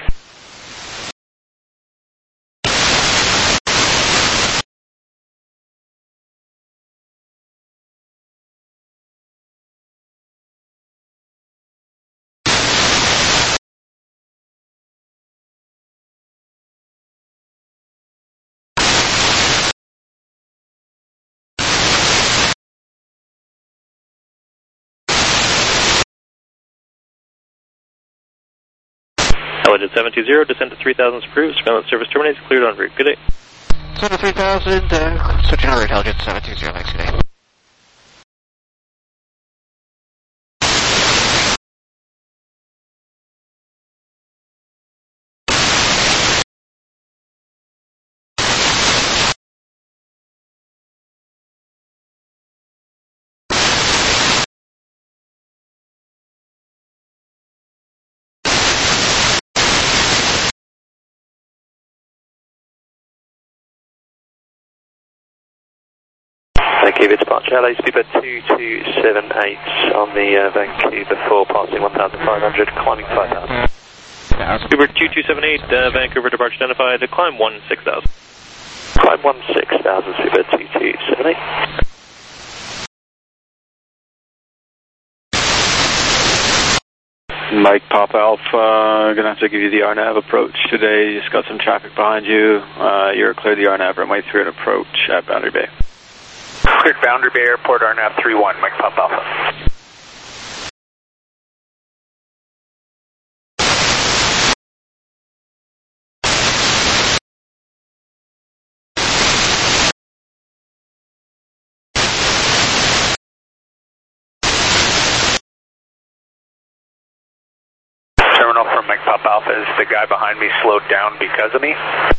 Elevated 720, descent to 3000 is approved. Surveillance service terminates, cleared en route. Good day. Descent to 3000, switching on route, Intelligence 720, thanks, good day. Vancouver departure, LA speedbird 2278 on the Vancouver 4 passing 1500, climbing 5000. Speedbird 2278, Vancouver departure identified, climb 16,000. Climb 16,000, speedbird 2278. Mike Papa Alpha, gonna have to give you the RNAV approach today. Just got some traffic behind you. You're clear the RNAV runway 3 and approach at Boundary Bay. Cleared Boundary Bay Airport, RNAV 31, Mike Pop Alpha. Terminal from Mike Pop Alpha, is the guy behind me slowed down because of me?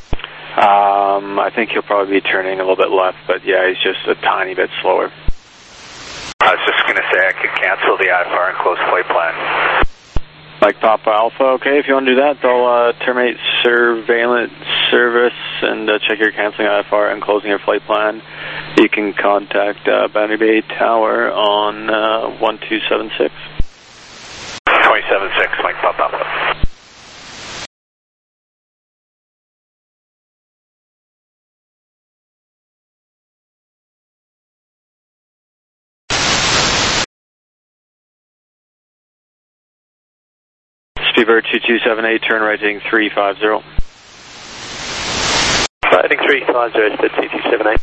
I think he'll probably be turning a little bit left, but yeah, he's just a tiny bit slower. I was just going to say I could cancel the IFR and close flight plan. Mike Papa Alpha, okay, if you want to do that, they'll terminate surveillance service and check your canceling IFR and closing your flight plan. You can contact Boundary Bay Tower on 1276. 276, Mike Papa Alpha. Speedbird 2278, turn right heading 350. Heading 350, speed 2278.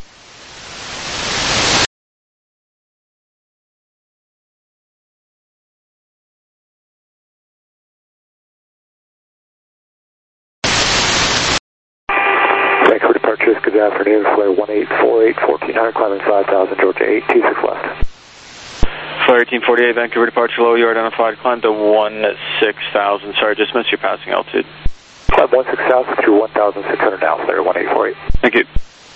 Vancouver departure, good afternoon, flare 1848, 1400, climbing 5000, Georgia 826 left. Flare 1848, Vancouver departure low, you are identified, climb to 16,000, sorry, just missed your passing altitude. Climb 16,000 through 1,600 now, flare 1848. Thank you.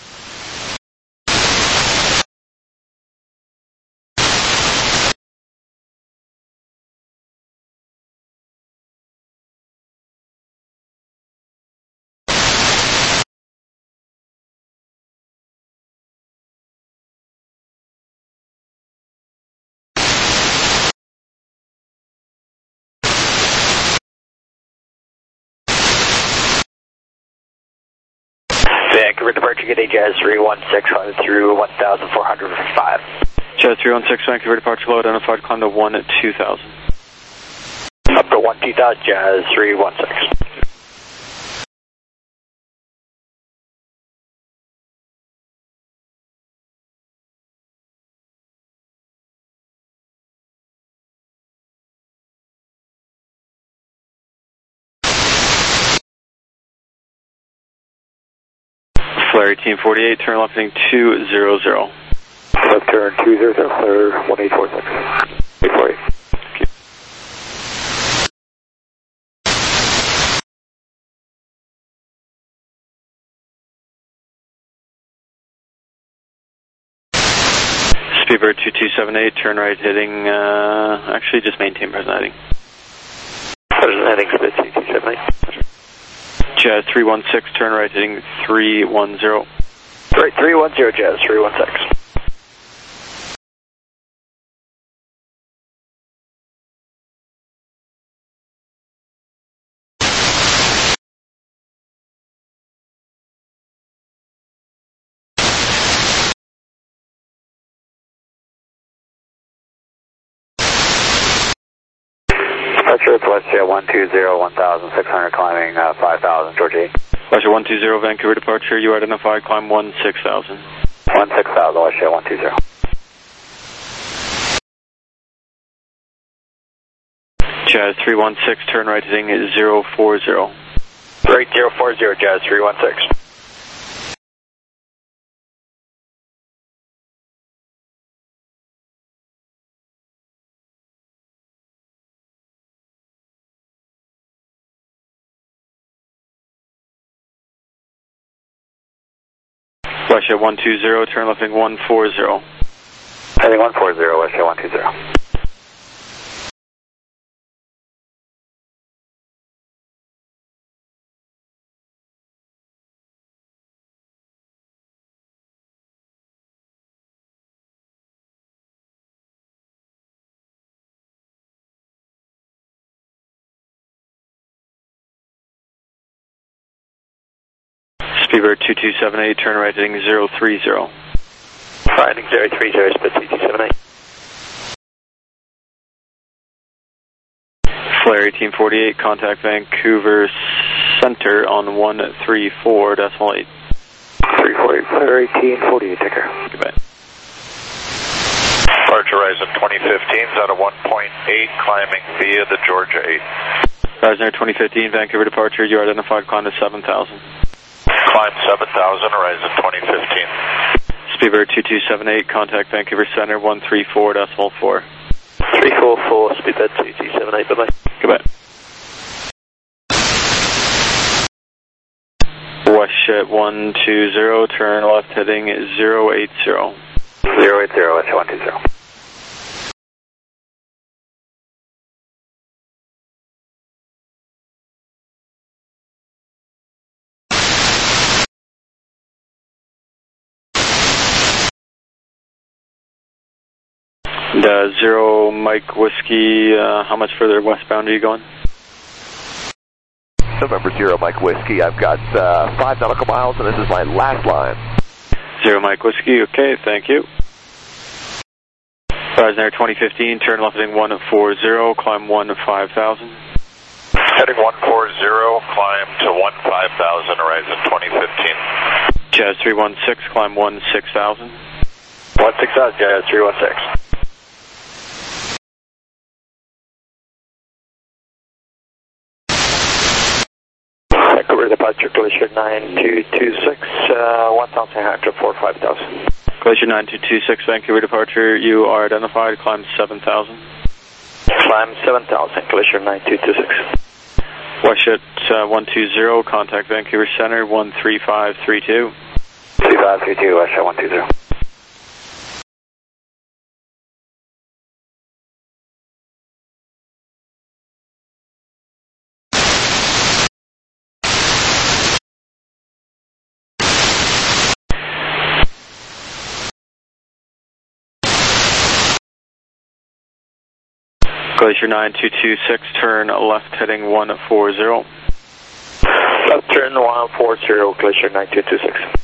Vancouver departure, good day, Jazz 316 through 1,405. Jazz 316, Vancouver departure low, identified, climb to 12,000. Up to 12,000, Jazz 316. Flare 1848, turn left heading 200. Left turn 200, flare 1846. 848. Okay. Speedbird 2278, turn right heading, actually just maintain present heading. Present heading, speed 2278. 378. Jazz 316, turn right heading 310. Great, 310, Jazz 316. Departure WestJet 120, 1,600, climbing 5,000, Georgia 8. WestJet 120, Vancouver departure, you are identified, climb 16,000. 16,000, WestJet 120. Jazz 316, turn right heading 040. Great, 040, Jazz 316. WestJet 120, turn left heading 140. Heading 140, WestJet 120. Speedbird 2278, turn right heading 030. Heading 030, speed 2278. Flare 1848, contact Vancouver Center on 134.8. 348, Flare 1848, take care. Goodbye. Departure Horizon 2015 is out of 1.8, climbing via the Georgia 8. Horizon Air 2015, Vancouver departure, you are identified, climb to 7,000. Climb 7,000, Horizon 2015. Speedbird 2278, contact Vancouver Center 134.4. 344, Speedbird 2278, bye-bye. Goodbye. WestJet 120, turn left heading 080. 080, WestJet 120. Zero Mike Whiskey, how much further westbound are you going? November 0 Mike Whiskey, I've got 5 nautical miles and this is my last line. 0 Mike Whiskey, okay, thank you. Horizon Air 2015, turn left heading 140, climb 5000. Heading 140, climb to 15,000, Horizon 2015. Jazz 316, climb 16,000. 16,000, Jazz 316. Vancouver departure, Glacier 9226, 1,100 for 5,000. Glacier 9226, Vancouver departure, you are identified, climb 7,000. Climb 7,000, Glacier 9226. WestJet 120, contact Vancouver Center 13532. 3532, WestJet 120. Glacier 9226, turn left heading 140. Left turn 140, Glacier 9226.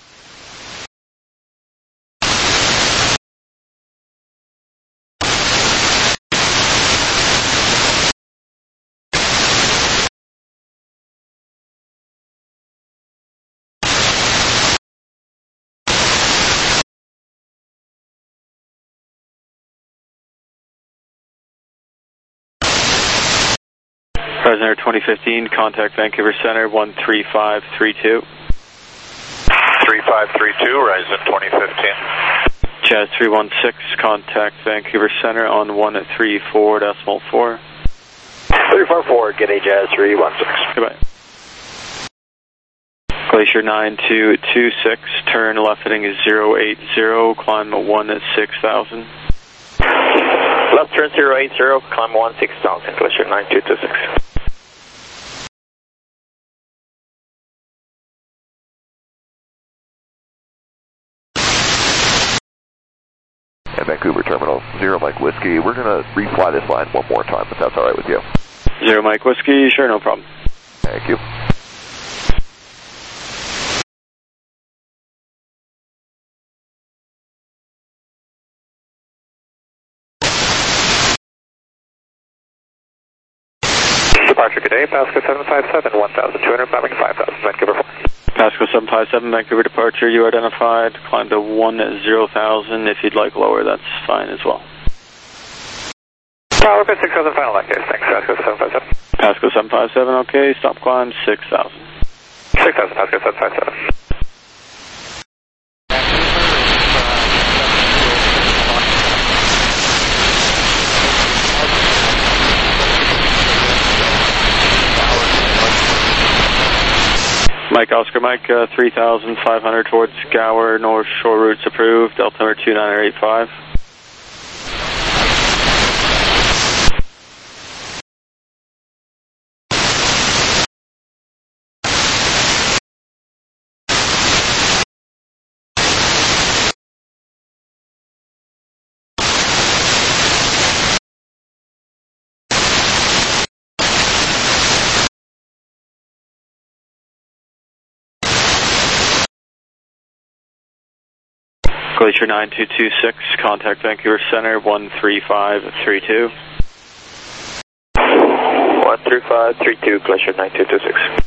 Horizon Air 2015, contact Vancouver Center 13532. 3532, Horizon 2015. Jazz 316, contact Vancouver Center on 134.4. 344, get a Jazz 316. Goodbye. Glacier 9226, turn left heading 080, climb 16,000. Left turn 080, climb 16,000, Glacier 9226. at Vancouver Terminal, 0 Mike Whiskey. We're going to refly this line one more time, if that's all right with you. 0 Mike Whiskey, sure, no problem. Thank you. Departure today, Pasco 757, 1,200, climbing 5,000, Vancouver 4. Pasco 757, Vancouver departure, you identified, climb to 10,000. If you'd like lower, that's fine as well. We'll go 6,000 final in that case, thanks, Pasco 757. Pasco 757, okay, stop climb 6,000. 6,000, Pasco 757. Mike Oscar Mike, 3,500 towards Gower, North Shore routes approved, altimeter 2985. Glacier 9226, contact Vancouver Center 13532. 13532, Glacier 9226.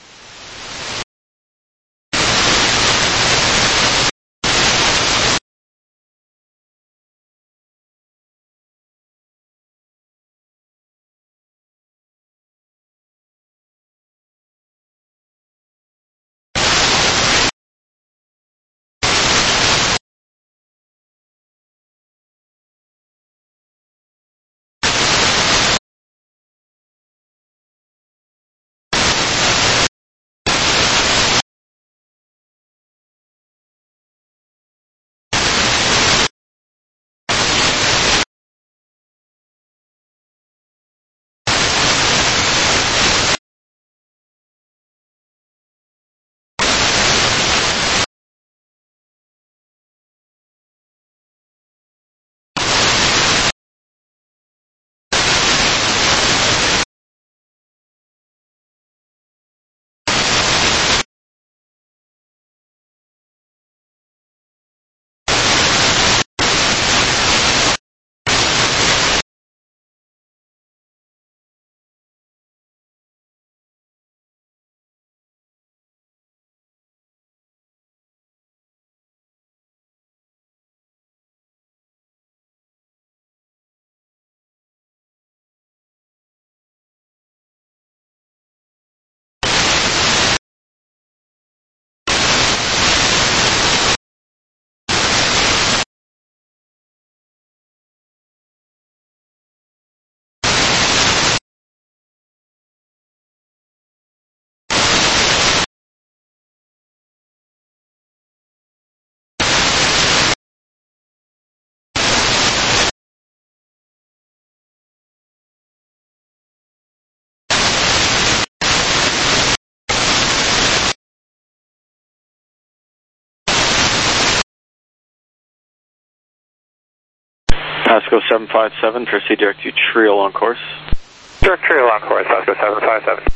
Pasco 757, proceed direct to Trial on course. Direct Trial on course, Pasco 757.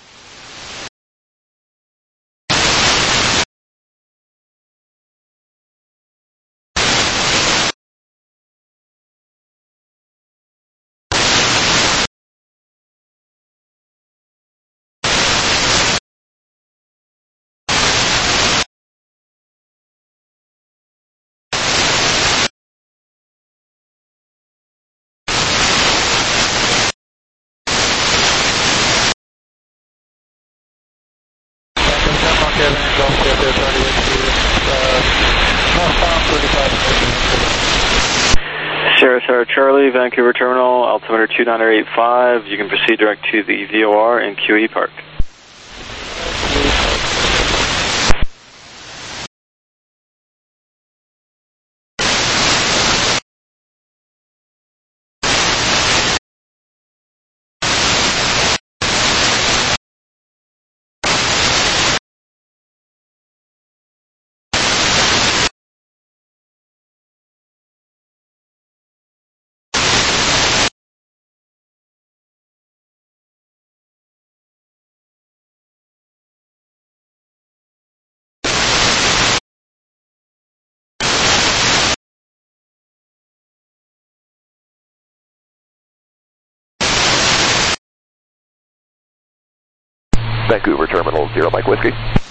Sierra Charlie, Vancouver Terminal, altimeter 2985. You can proceed direct to the VOR in QE Park. Vancouver Terminal, 0 Mike Whiskey.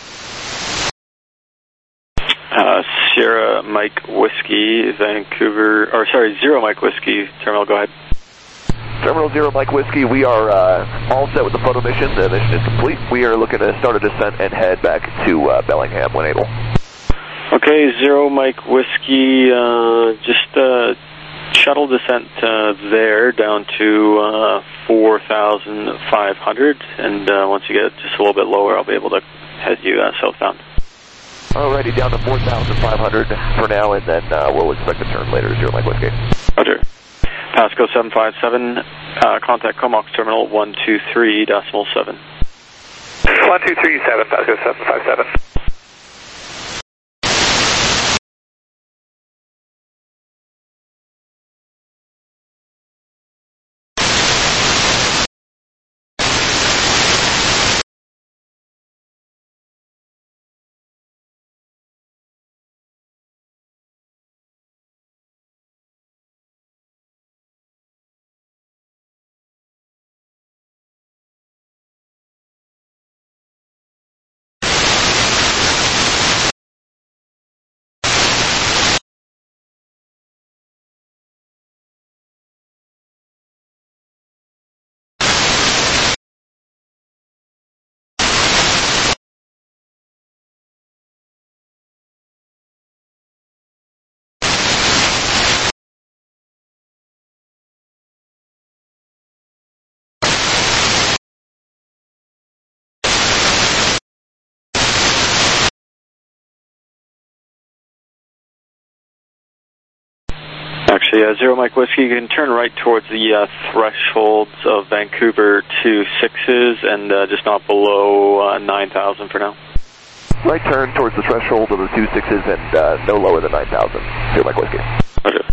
Sierra Mike Whiskey, Vancouver, or sorry, 0 Mike Whiskey, Terminal, go ahead. Terminal 0 Mike Whiskey, we are all set with the photo mission. The mission is complete. We are looking to start a descent and head back to Bellingham when able. Okay, 0 Mike Whiskey, just shuttle descent there down to 4,500, and once you get just a little bit lower, I'll be able to head you southbound. Alrighty, down to 4,500 for now, and then we'll expect a turn later, 0 Mike Whiskey. Roger. Pasco 757, contact Comox Terminal 123.7. 1237, Pasco 757. Actually, 0 Mike Whiskey, you can turn right towards the thresholds of Vancouver 26s and just not below 9,000 for now. Right turn towards the threshold of the 26s and no lower than 9,000. 0 Mike Whiskey. Roger.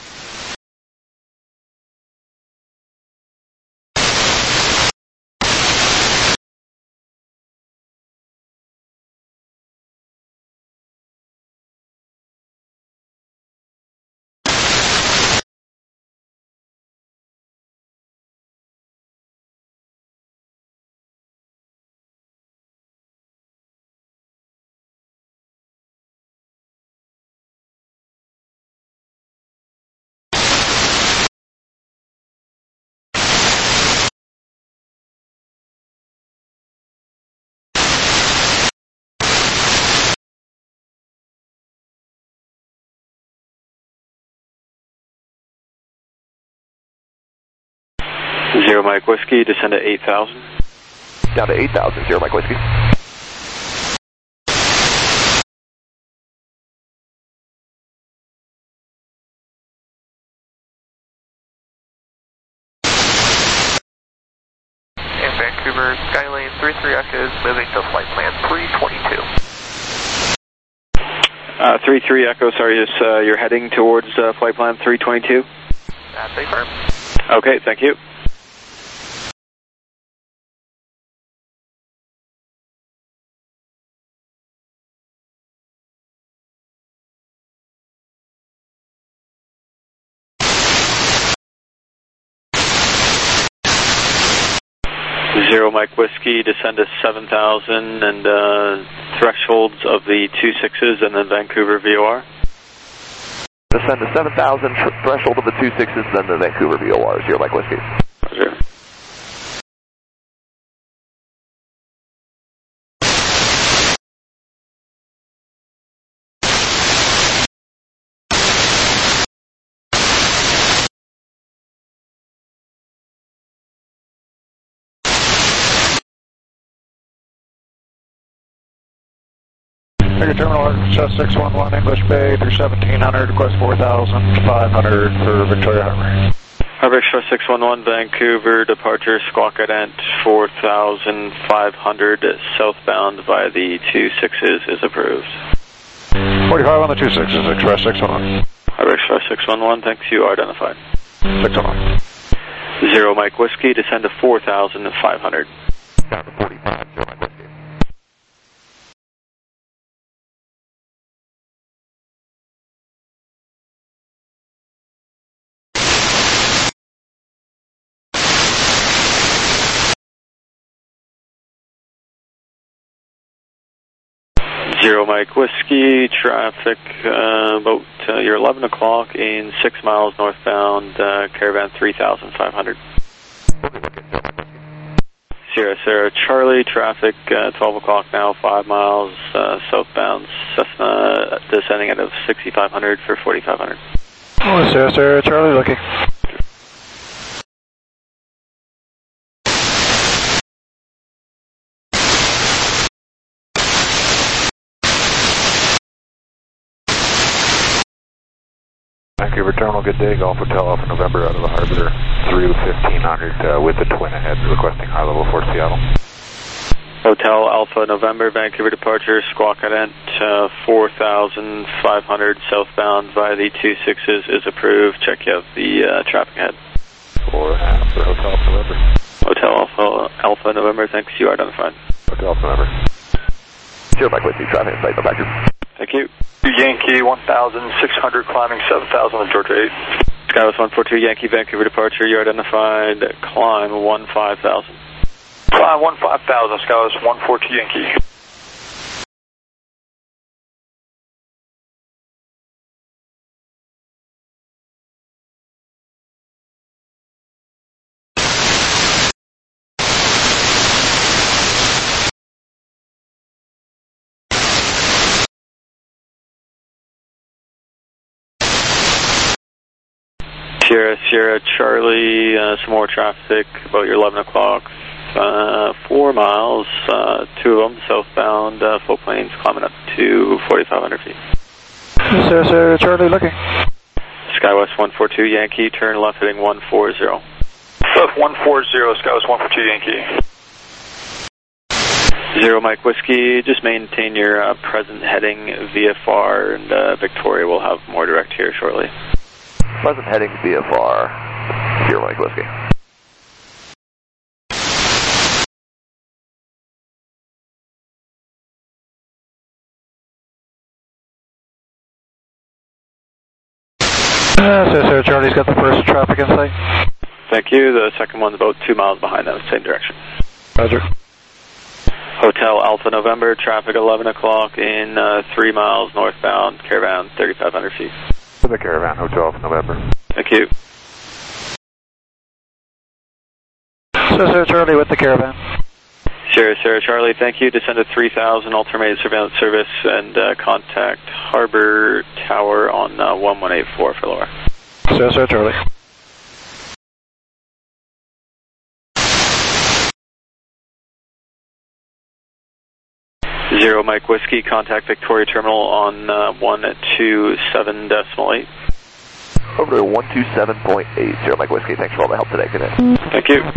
Zero Mike Whiskey, descend to 8,000. Down to 8,000, 0 Mike Whiskey. And Vancouver, Skylane 33 Echoes, moving to flight plan 322. 33 Echo, sorry, you're heading towards flight plan 322? That's a firm. Okay, thank you. Zero Mike Whiskey, descend to 7,000 and thresholds of the 26s and then Vancouver VOR. Descend to 7,000, threshold of the 26s, then the Vancouver VOR, 0 Mike Whiskey. Roger. Bigger Terminal, Chest 611, English Bay, through 1700, request 4,500 for Victoria Harbor. Harbor Express 611, Vancouver, departure Squawk Ident 4,500 southbound via the 26s is approved. 45 on the 26s, Express 611. Harbor Express 611, thanks, you are identified. 611. Zero Mike Whiskey, descend to 4,500. Down to 45, 0 Mike Whiskey. 0 Mike Whiskey, traffic about your 11 o'clock in 6 miles northbound, Caravan 3,500. Sierra Sarah Charlie, traffic 12 o'clock now, 5 miles southbound, Cessna descending out of 6,500 for 4,500. Oh, Sierra Charlie looking. Vancouver Terminal, good day. Golf Hotel Alpha November out of the harbor through 1500 with the twin ahead, requesting high level for Seattle. Hotel Alpha November, Vancouver departure, squawk ident 4,500 southbound via the 26s is approved. Check you have the traffic ahead. 4.5 for Hotel Alpha November. Hotel Alpha November, thanks, you are identified. Hotel Alpha November. 0 Mike Whiskey, traffic inside, no back. Thank you. Yankee 1,600 climbing 7,000 on Georgia 8. Skywest 142 Yankee, Vancouver departure, you're identified, climb 15,000. Climb 15,000, Skywest 142 Yankee. Sierra Charlie, some more traffic about your 11 o'clock, 4 miles, 2 of them southbound, full planes climbing up to 4,500 feet. Sierra Charlie looking. Skywest 142 Yankee, turn left heading 140. Left 140, Skywest 142 Yankee. 0 Mike Whiskey, just maintain your present heading VFR, and Victoria will have more direct here shortly. Present heading VFR, 0 Mike Whiskey. Sierra Charlie's got the first traffic in sight. Thank you. The second one's about 2 miles behind that, same direction. Roger. Hotel Alpha November, traffic 11 o'clock in 3 miles northbound, Caravan 3,500 feet. For the Caravan, Hotel Alpha November. Thank you. Sierra Charlie with the Caravan. Sierra Charlie, thank you. Descend to 3,000, alternated surveillance service, and contact Harbor Tower on 1184 for lower. Sierra Charlie. Zero Mike Whiskey, contact Victoria Terminal on 127.8. Over to 127.8, 0 Mike Whiskey, thanks for all the help today. Good day. Thank you.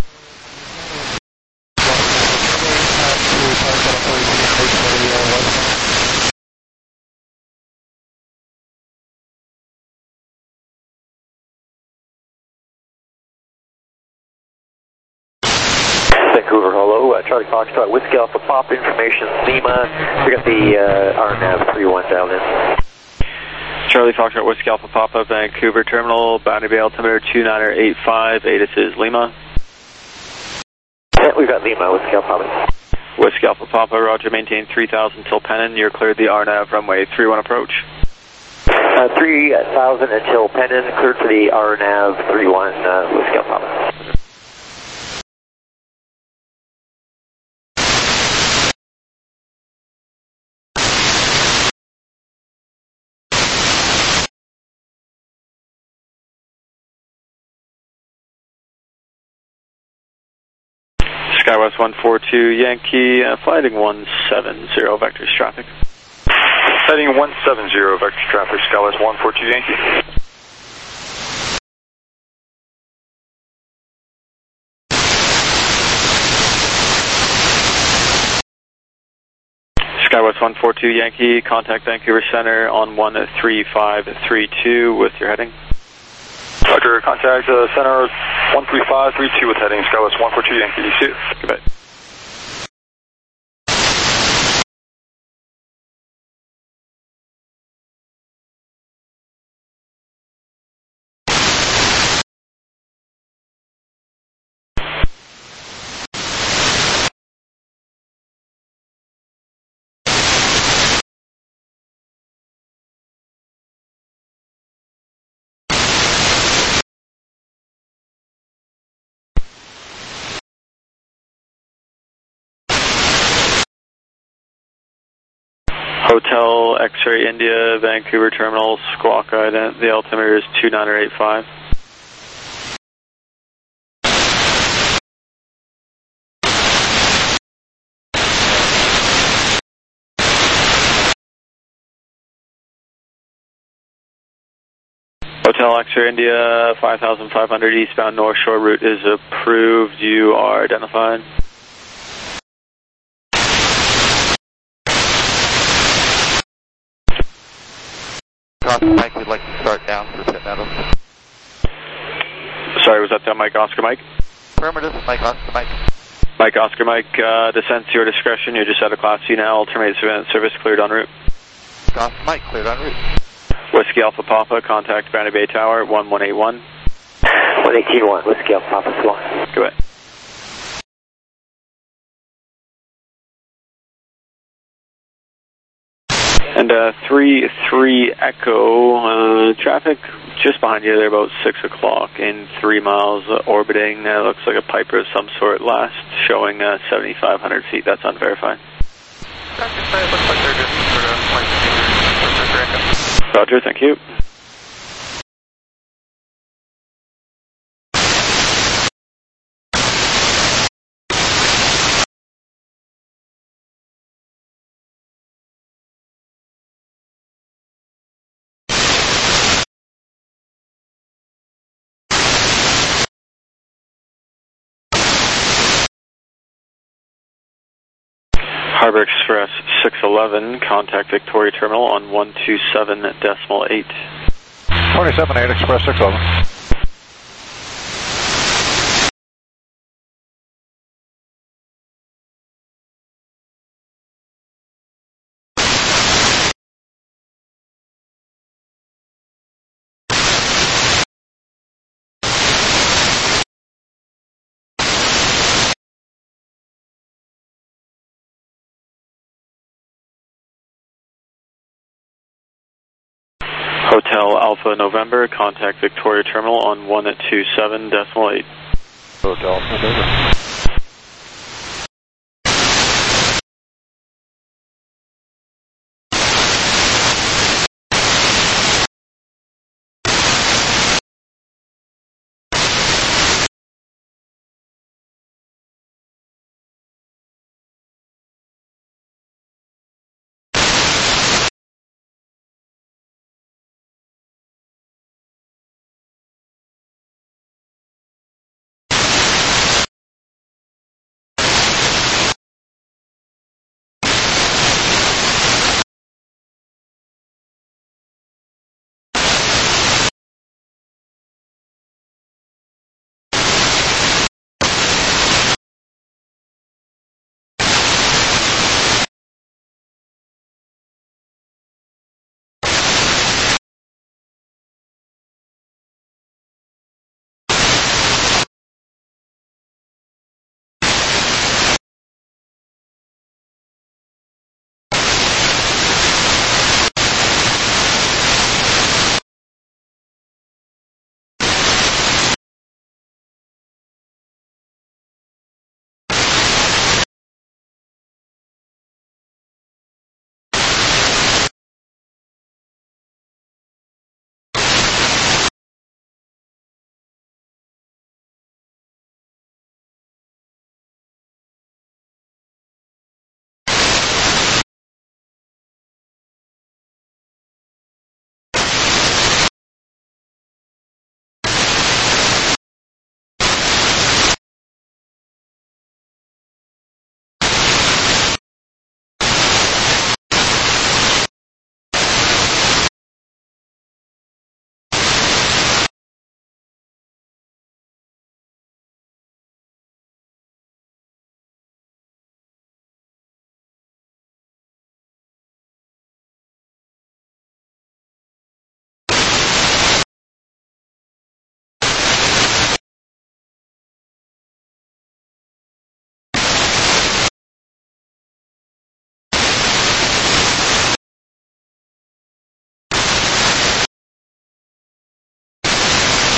Vancouver, hello. Charlie Foxtrot, Whiskey Alpha Pop, information Lima. We got the RNAV 31 dialed in. Charlie Foxtrot, Whiskey Alpha Papa, Vancouver Terminal, boundary bay altimeter 2985, ATIS is Lima. Yeah, we've got Lima, Whiskey Alpha Papa. Whiskey Alpha Papa, roger, maintain 3,000 till Pennon, you're cleared the RNAV runway 31 approach. 3,000 until Pennon, cleared for the RNAV 31, Whiskey Alpha Papa. Skywest 142 Yankee, flighting 170, vectors traffic. Heading 170, vectors traffic, Skywest 142 Yankee. Skywest 142 Yankee, contact Vancouver Center on 13532 with your heading. Roger, contact Center 13532 with heading Skywest 142 Yankee. See you. Goodbye. Hotel X-Ray India, Vancouver Terminal, squawk ident. The altimeter is 2985. Hotel X-Ray India, 5500 eastbound North Shore route is approved. You are identified. Oscar Mike, we'd like to start down for pit meadows. Sorry, was that Mike Oscar Mike? Affirmative, Mike Oscar Mike. Mike Oscar Mike, descent to your discretion. You're just out of Class C now. Alternate surveillance service cleared en route. Oscar Mike, cleared en route. Whiskey Alpha Papa, contact Boundary Bay Tower, 1181. 118-1, Whiskey Alpha Papa, flying. Go ahead. And 3-3 Echo, traffic just behind you there about 6 o'clock in 3 miles orbiting. Looks like a Piper of some sort, last showing 7,500 feet. That's unverified. Looks like they're just sort of like Echo. Roger, thank you. Harbor Express 611, contact Victoria Terminal on 127.8. 27.8, Express 611. Hotel Alpha November, contact Victoria Terminal on 127.8. Hotel Alpha November.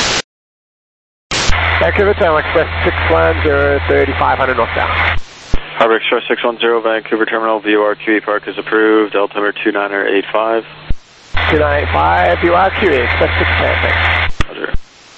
Vancouver Terminal Express 610, 3500 northbound. Harbor Express 610, Vancouver Terminal, VOR QE Park is approved, altimeter 2985. 2985, VOR QE, expect 6 thanks. Roger.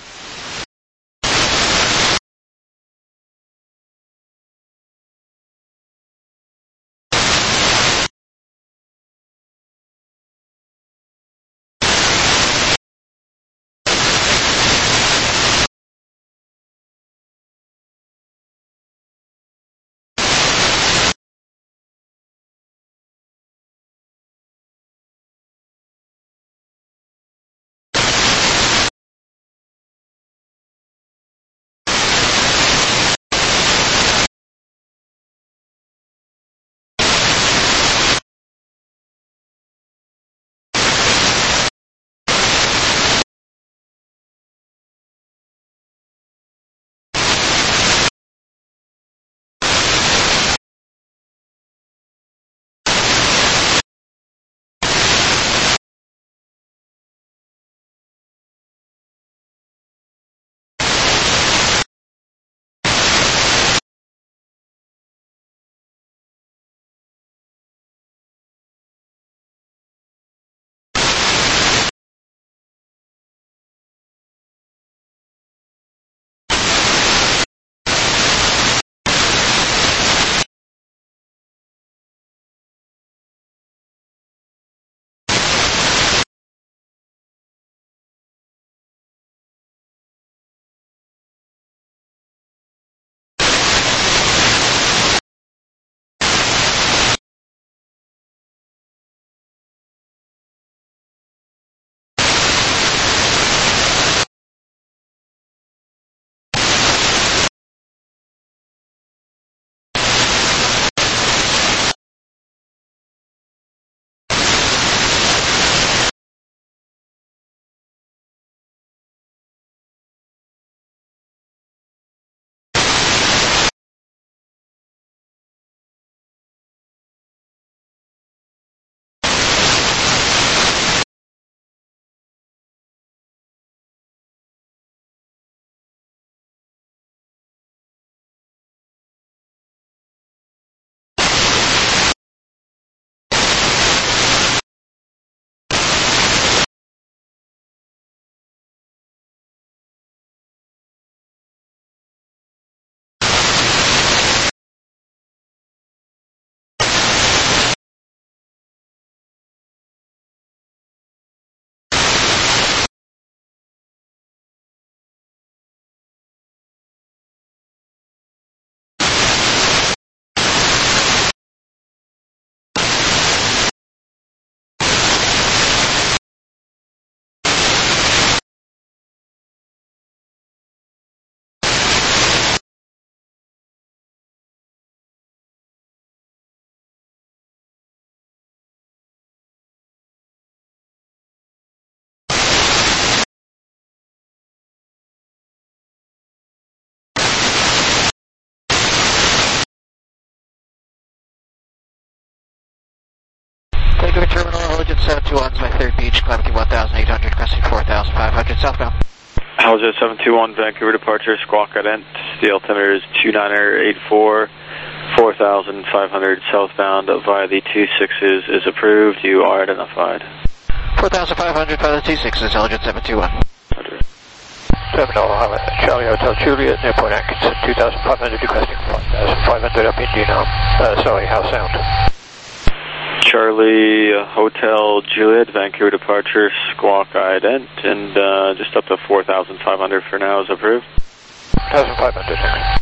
Vancouver Terminal, Allegiant 721 is my third beach, climbing 1,800, cresting 4,500 southbound. Allegiant 721, Vancouver departure, squawk ident. The altimeter is 2984, 4,500 southbound via the 26s is approved. You are identified. 4,500 via the 26s, Allegiant 721. Roger. Terminal, Charlie Hotel Juliet, Airport Atkinson, 2,500, requesting 5,500 up in Genome. House Sound. Charlie Hotel Juliet, Vancouver departure, squawk ident, and just up to 4,500 for now is approved. 4,500, thanks.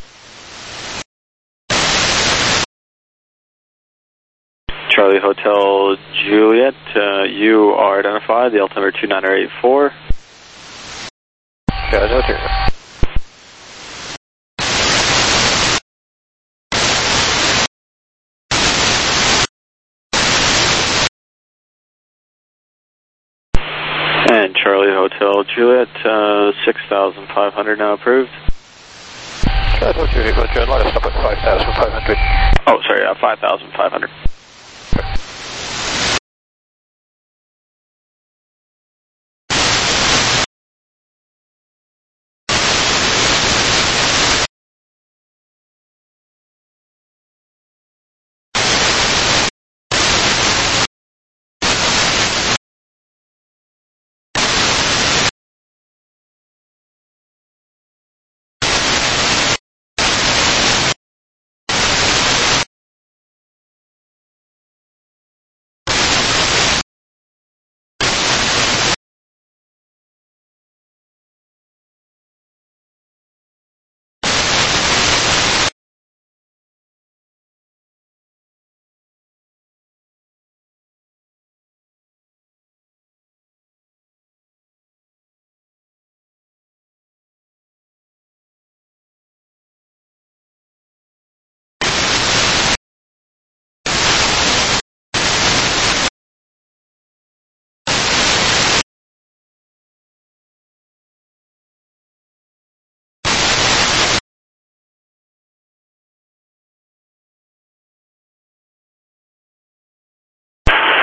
Charlie Hotel Juliet, you are identified, the altimeter 2984. Yeah, no, sir. And Charlie Hotel Juliet, 6,500 now approved. Charlie Hotel Juliet, Roger, line us up at 5,500. Oh, sorry, 5,500.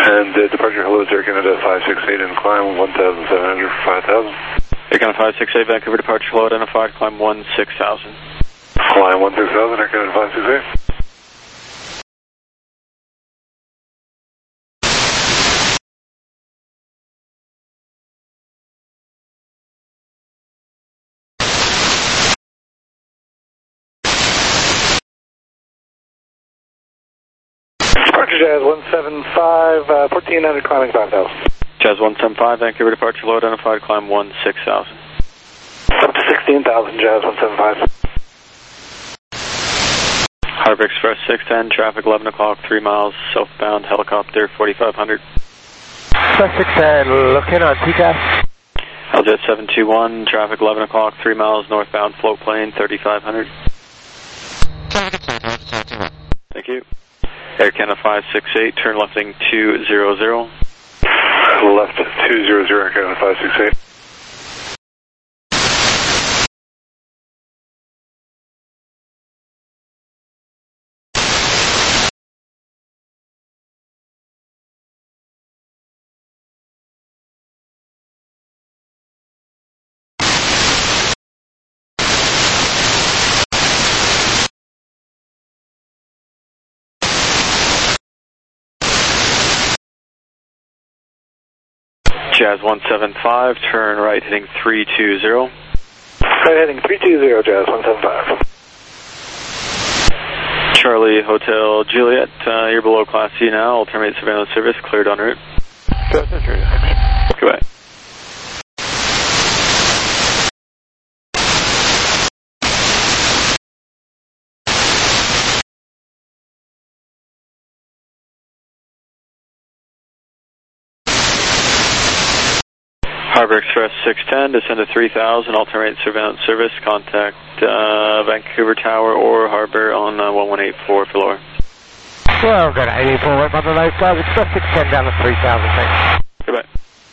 And departure hello, Air Canada 568 and climb 1,700 for 5,000. Air Canada 568, Vancouver departure hello, identified, climb 16,000. Climb 16,000, Air Canada 568. Departure Jazz 175, 1400 climbing 5,000. Jazz 175, Vancouver departure hello, identified, climb 16,000. Up to 16,000, Jazz 175. Harbor Express 610, traffic 11 o'clock, 3 miles, southbound, helicopter 4,500. Express 610, looking on TCAS. LJet 721, traffic 11 o'clock, 3 miles, northbound, float plane 3,500. Thank you. Air Canada 568, turn left heading 200. Left 200, Air Canada 568. Jazz 175, turn right heading 320. Right heading 320, Jazz 175. Charlie Hotel Juliet, you're below Class C now, I'll terminate surveillance service, cleared en route. Goodbye. Harbor Express 610, descend to 3,000, alternate surveillance service, contact Vancouver Tower or Harbor on 1184 for lower. Well, good. 84, right by the low flight, Express 610 down to 3,000, thanks. Goodbye.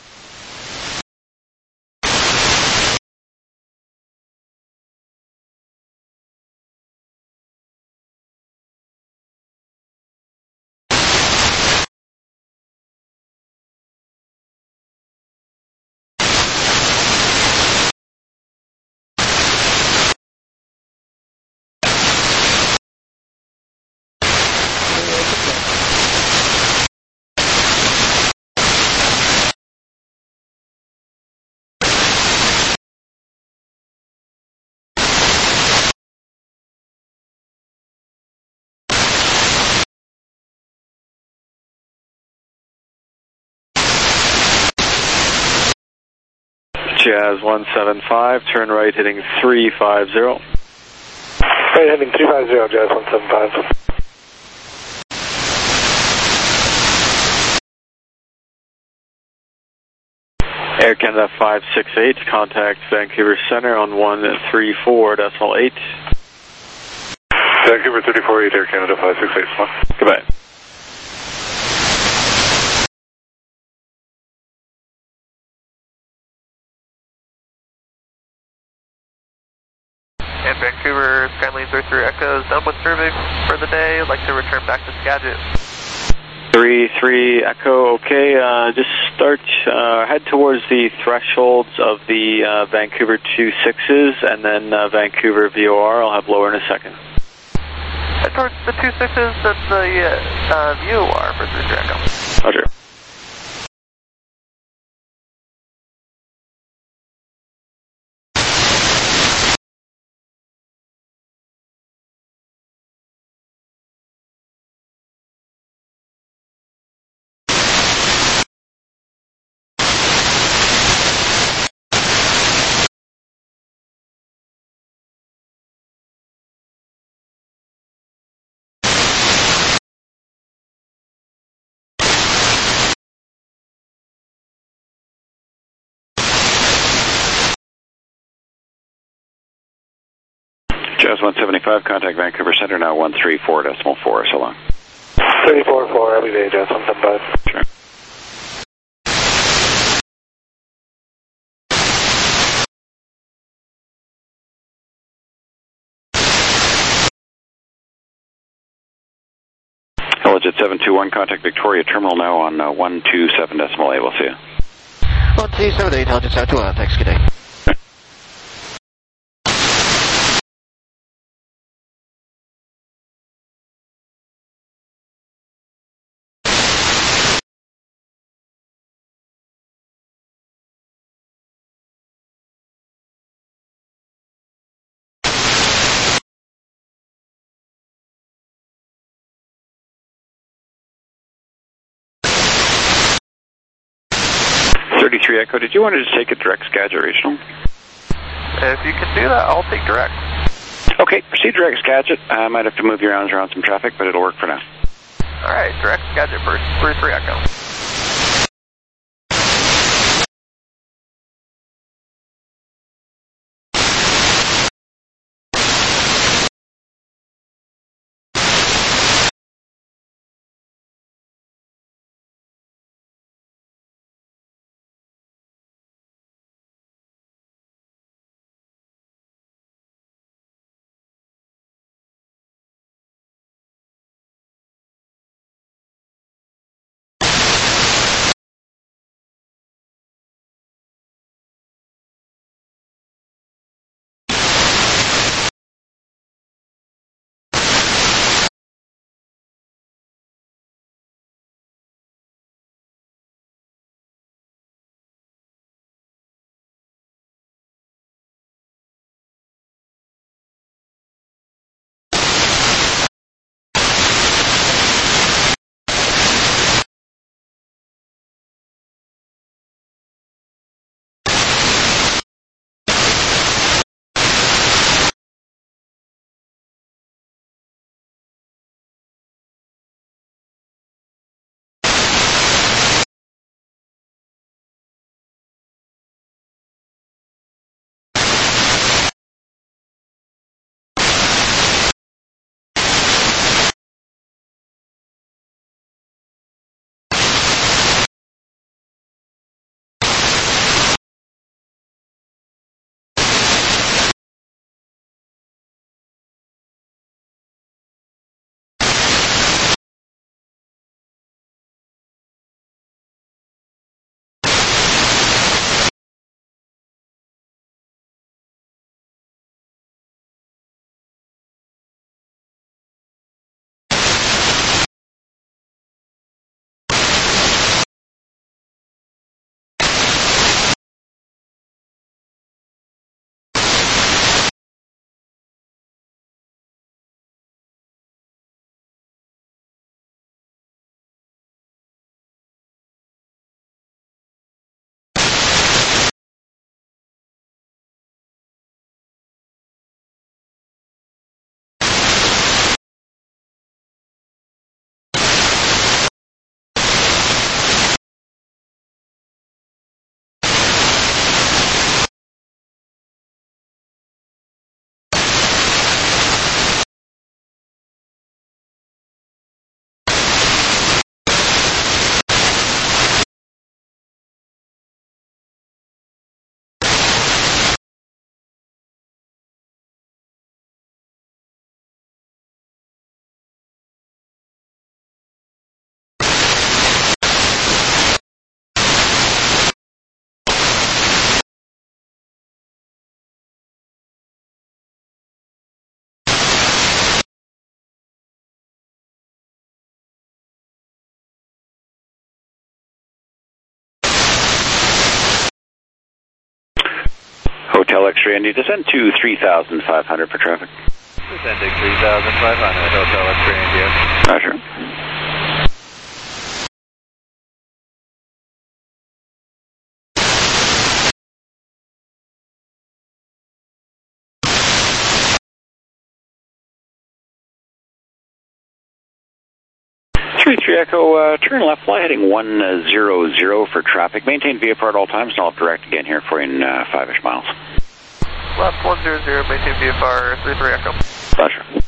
Jazz 175, turn right heading 350. Right heading 350, Jazz 175. Air Canada 568, contact Vancouver Center on 134.8. Vancouver 34.8, Air Canada 568. Goodbye. And Vancouver, Skyline 33 Echo is done with survey for the day. I'd like to return back to Skagit. 33 Echo, okay. Just start, head towards the thresholds of the Vancouver 26s and then Vancouver VOR. I'll have lower in a second. Head towards the 26s and the VOR for 33 Echo. Roger. Jazz 175, contact Vancouver Center now 134.4, so long. 34.4, every day, Jazz 175. Sure. Hello, Jet 721, contact Victoria Terminal now on 127.8. We'll see you. 1278, intelligence 721, thanks, good day. 33 Echo, did you want to just take a direct Skagit Regional? If you can do that, I'll take direct. Okay, proceed direct Skagit. I might have to move you around some traffic, but it'll work for now. Alright, direct Skagit first, 33 Echo. Hotel X-ray, and you descend to 3,500 for traffic. Descending 3,500, Hotel X-ray India. Roger. Three Echo, turn left, fly heading 100 for traffic. Maintain VFR at all times, and I'll direct again here for you in 5-ish miles. Left 100, maintain VFR, 33 Echo. Roger.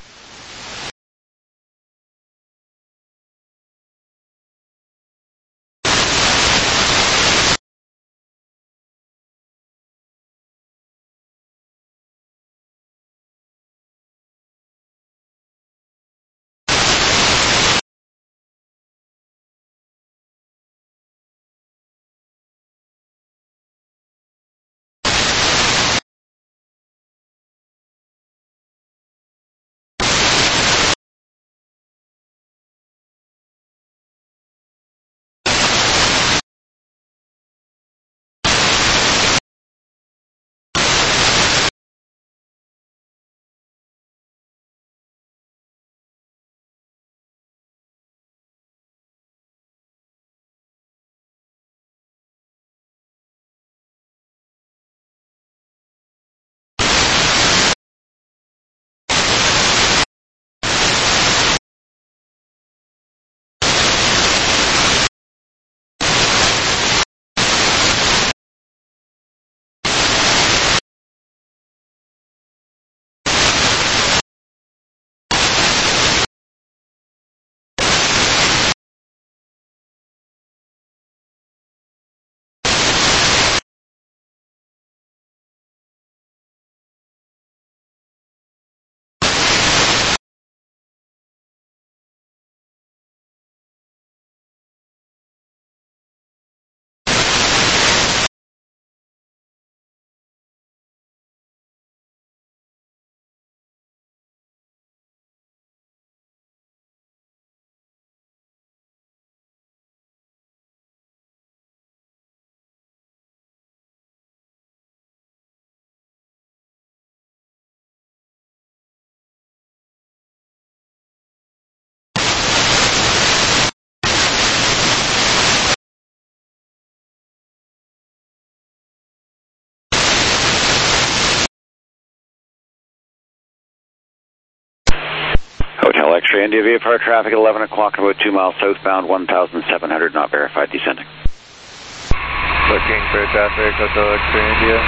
X-ray India, VFR traffic at 11 o'clock, about 2 miles southbound, 1,700, not verified, descending. Looking for traffic, Hotel X-ray India.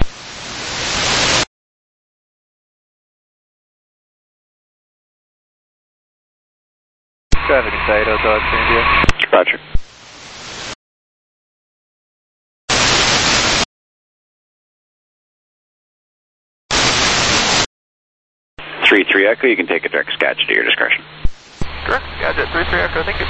Traffic inside Hotel X-ray India. Roger. Three Echo, you can take a direct sketch to your discretion. Direct sketch at 3 Echo, thank you.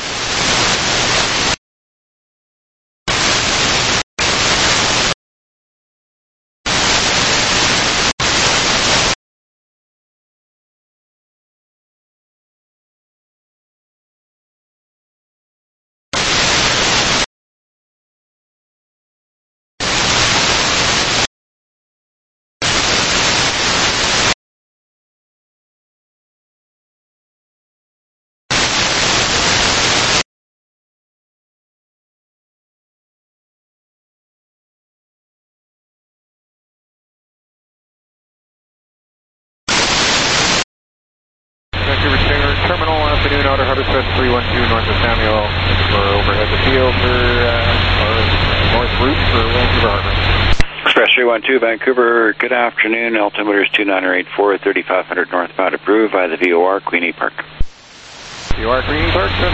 Terminal, afternoon, Outer Harbor Express 312 north of Samuel. For overhead the field for our north route for Vancouver Harbor. Express 312 Vancouver, good afternoon. Altimeter is 2984, 3500 northbound, approved by the VOR, Queenie Park. VOR, Queenie Park, Express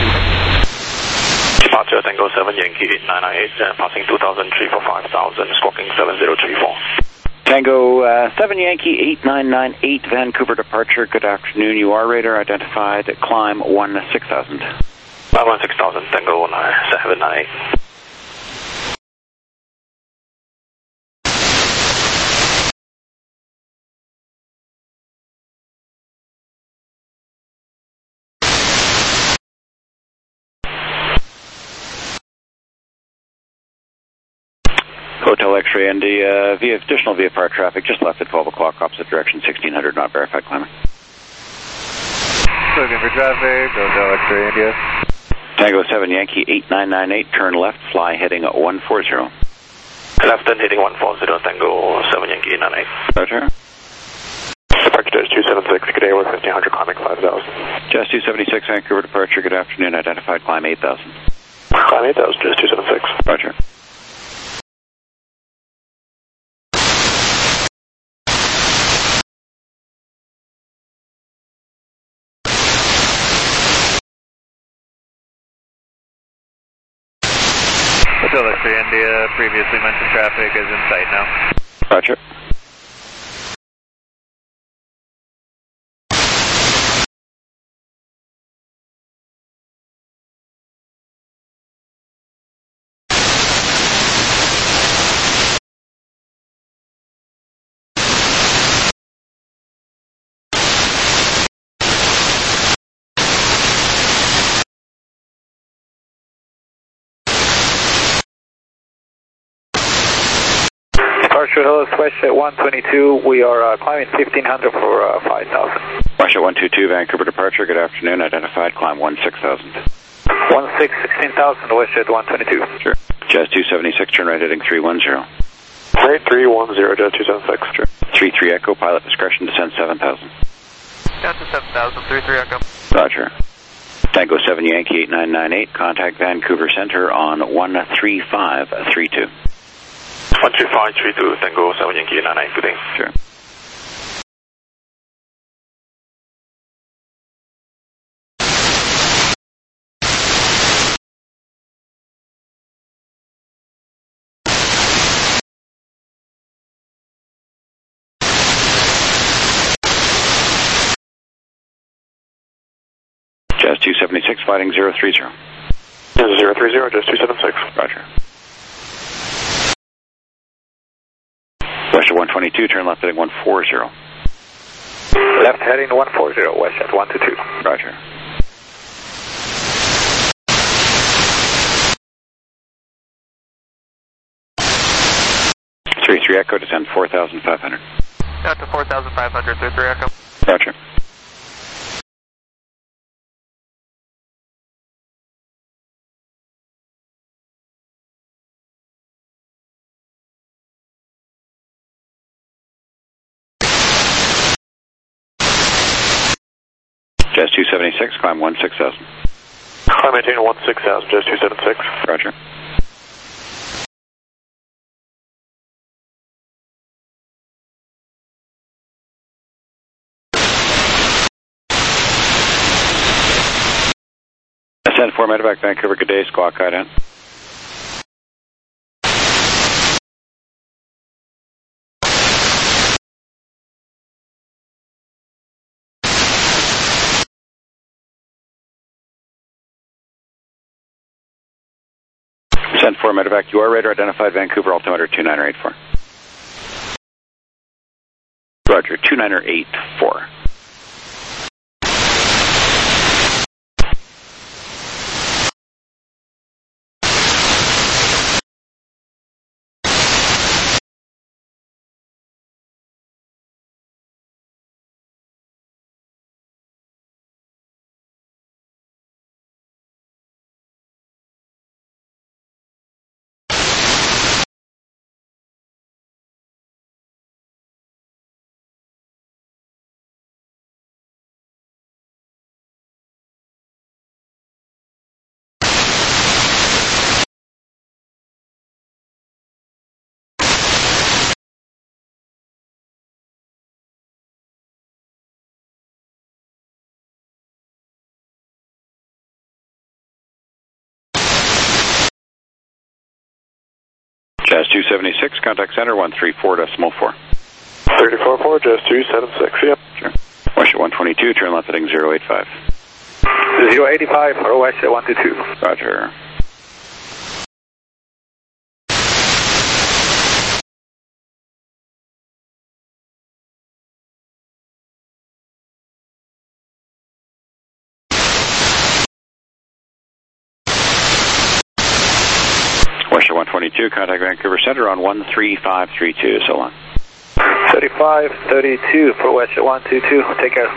312. Departure Tango 7 Yankee 8998, passing 2003 for 5000, squawking 7034. Tango 7 Yankee 8998, Vancouver departure, good afternoon. You are radar identified, climb 16000. 16000, Tango 798. Hotel X-ray India, via additional VFR traffic just left at 12 o'clock, opposite direction, 1600, not verified, climbing. Looking for traffic, Hotel X-ray India. Tango 7 Yankee 8998, turn left, fly heading 140. Left and heading 140, Tango 7 Yankee 898. Roger. Departure is 276, good day, with 1500, climbing 5000. Just 276, Vancouver departure, good afternoon, identified, climb 8000. Climb 8000, just 276. Roger. Hotel X-ray India, previously mentioned traffic is in sight now. Roger. Departure Hills, WestJet 122, we are climbing 1500 for 5000. WestJet 122, Vancouver departure, good afternoon, identified, climb 16000. 16,000, WestJet 122. Sure. Just 276, turn right heading 310. Right, 310, just 276. Sure. 33 Echo, pilot discretion, descend 7000. Down to 7000, 33 Echo. Roger. Tango 7 Yankee 8998, contact Vancouver Center on 13532. 13532, Tango 7 Yankee 8998, good day. Sure. Just 276, fighting 030. 030, just 276. Roger. WestJet 122, turn left heading 140. Left heading 140, WestJet 122. Roger. Three Echo, descend 4,500. Down to 4,500, 33 Echo. Roger. Jazz 276, climb 16,000. Climb maintain 16,000, Jazz 276. Roger. Ascend 4 medevac, Vancouver, good day, squawk guide in. Ascend 4 medevac, you are radar identified, Vancouver, altimeter 2984. Roger, 2984. Jazz 276, contact center 134.4. 34.4, Jazz 276, yep. Sure. West 122, turn left heading 085. 085, West 122. Roger. West 122, contact Vancouver Center on 13532, so long. 3532 for West 122, take care.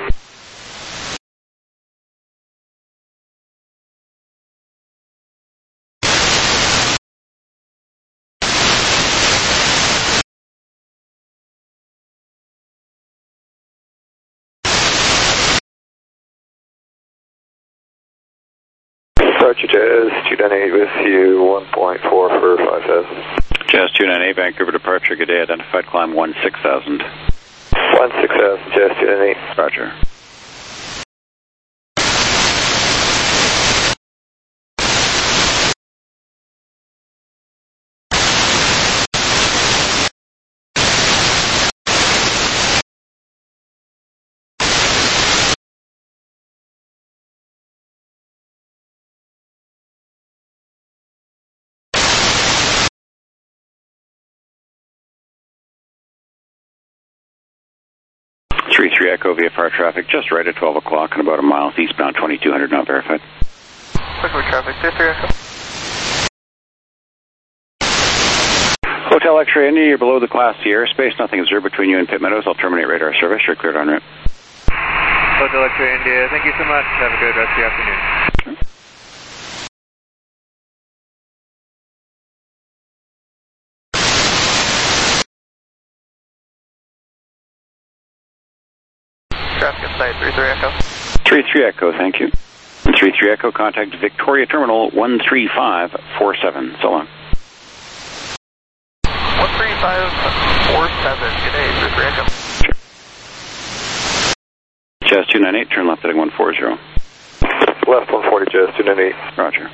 Departure Jazz 298 with you, 1.4 for 5,000. Jazz 298, Vancouver departure, good day, identified, climb 16,000. 16,000, Jazz 298. Roger. Echo VFR traffic just right at 12 o'clock and about a mile eastbound 2200 not verified. Quickly traffic, 3 Echo. Hotel X-ray India, you're below the Class C airspace, nothing observed between you and Pit Meadows. I'll terminate radar service, you're cleared en route. Hotel X-ray India, thank you so much. Have a good rest of the afternoon. Traffic at site, 33 Echo. 33 Echo, thank you. 33 Echo, contact Victoria Terminal 13547, so long. 13547, good day, 33 Echo. Sure. Jazz 298, turn left heading 140. Left 140, Jazz 298. Roger.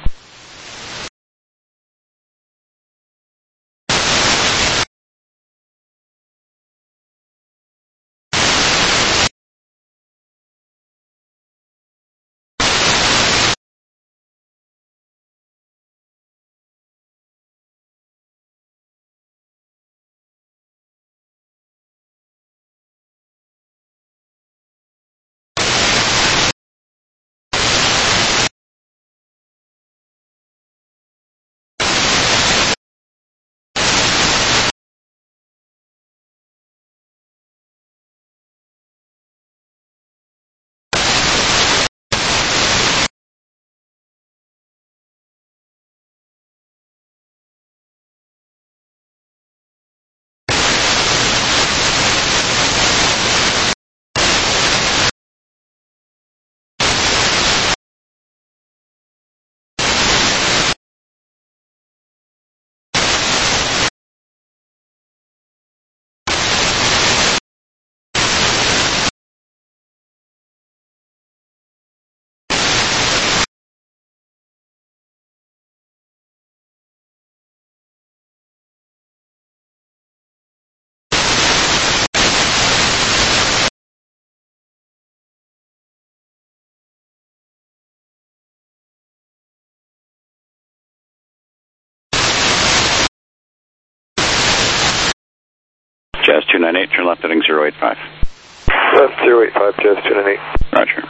Jazz 298, turn left heading 085. Left 085, Jazz 298. Roger.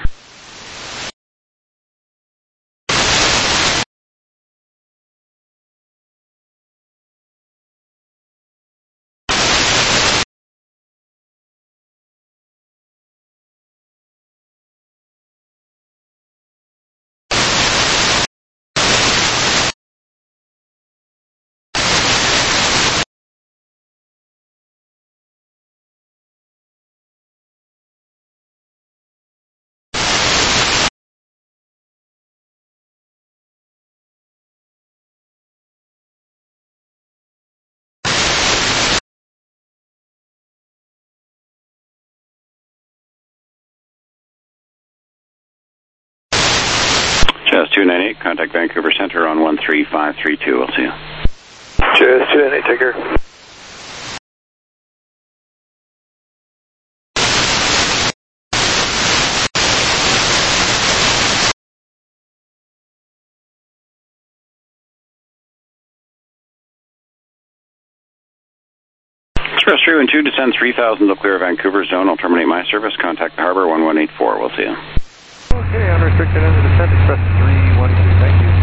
Jazz 298, contact Vancouver Center on 13532. We'll see you. Jazz 298, take care. Express 312, descend 3000 to clear Vancouver zone. I'll terminate my service. Contact the harbor 1184. We'll see you. Okay, unrestricted into descent, Express 312, thank you.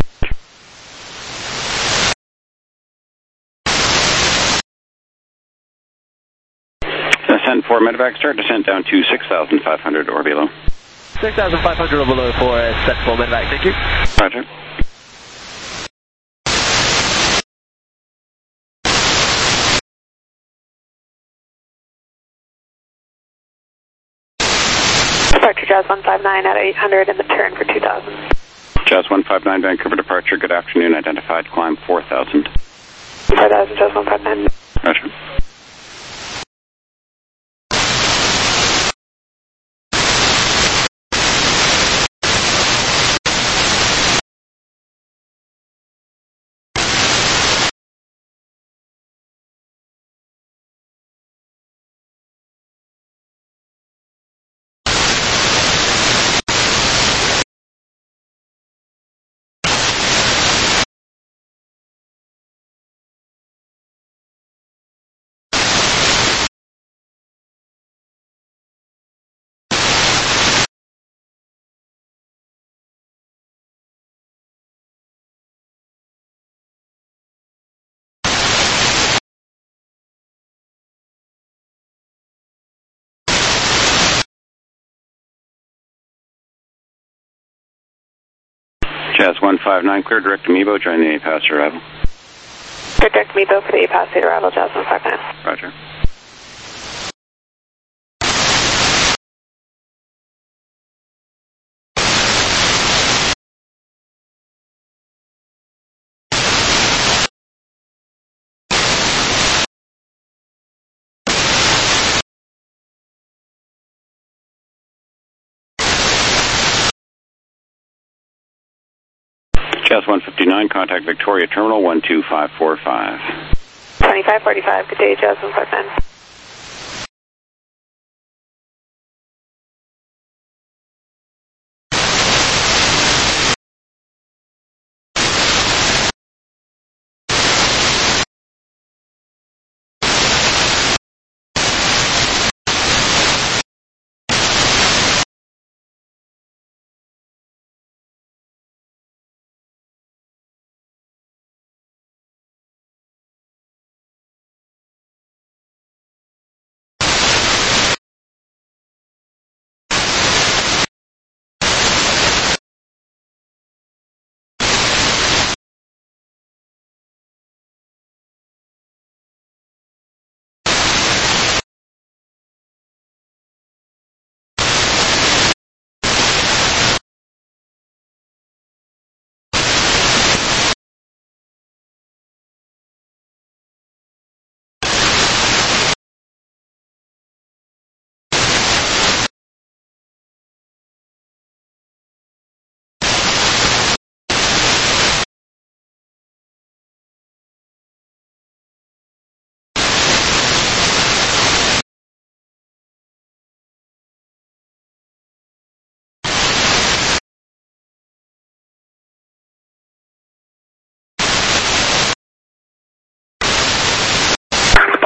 Descent for medevac start, descent down to 6,500 or below. 6,500 or below for set full medevac, thank you. Roger. Departure Jazz 159 at 800 and the turn for 2000. Jazz 159, Vancouver departure, good afternoon, identified, climb 4,000. 4000, Jazz 159. Roger. Jazz 159, clear direct to Mebo, join the A-Pass arrival. Clear direct to Mebo for the A-Pass arrival, Jazz 159. Roger. Jazz 159, contact Victoria Terminal 12545. 2545, good day, Jazz 159.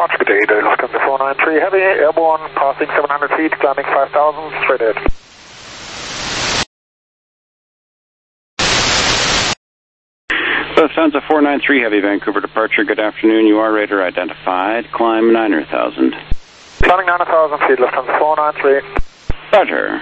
Departure, good day, Lufthansa 493 Heavy, airborne, passing 700 feet, climbing 5,000, straight ahead. Lufthansa 493 Heavy, Vancouver departure, good afternoon. You are radar identified. Climb 9,000. Climbing 9,000 feet, Lufthansa 493. Roger.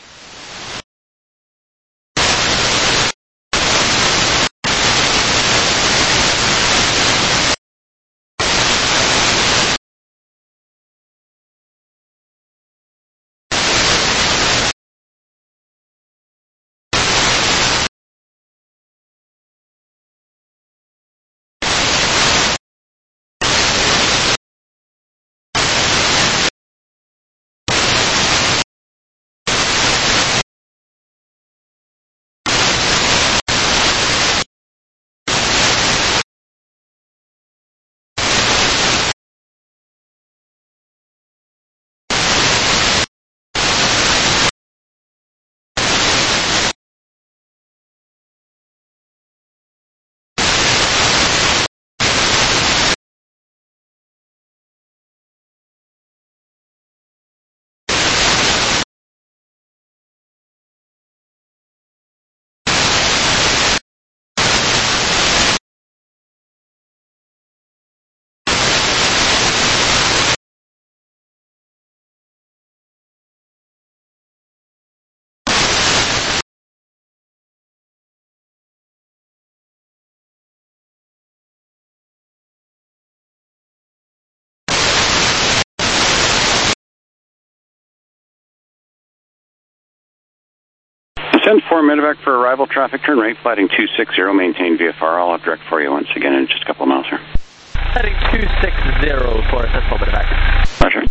Send 4 medevac for arrival, traffic turn rate, flighting 260, maintain VFR. I'll have direct for you once again in just a couple of miles, sir. Heading 260 for send 4 medevac. Roger.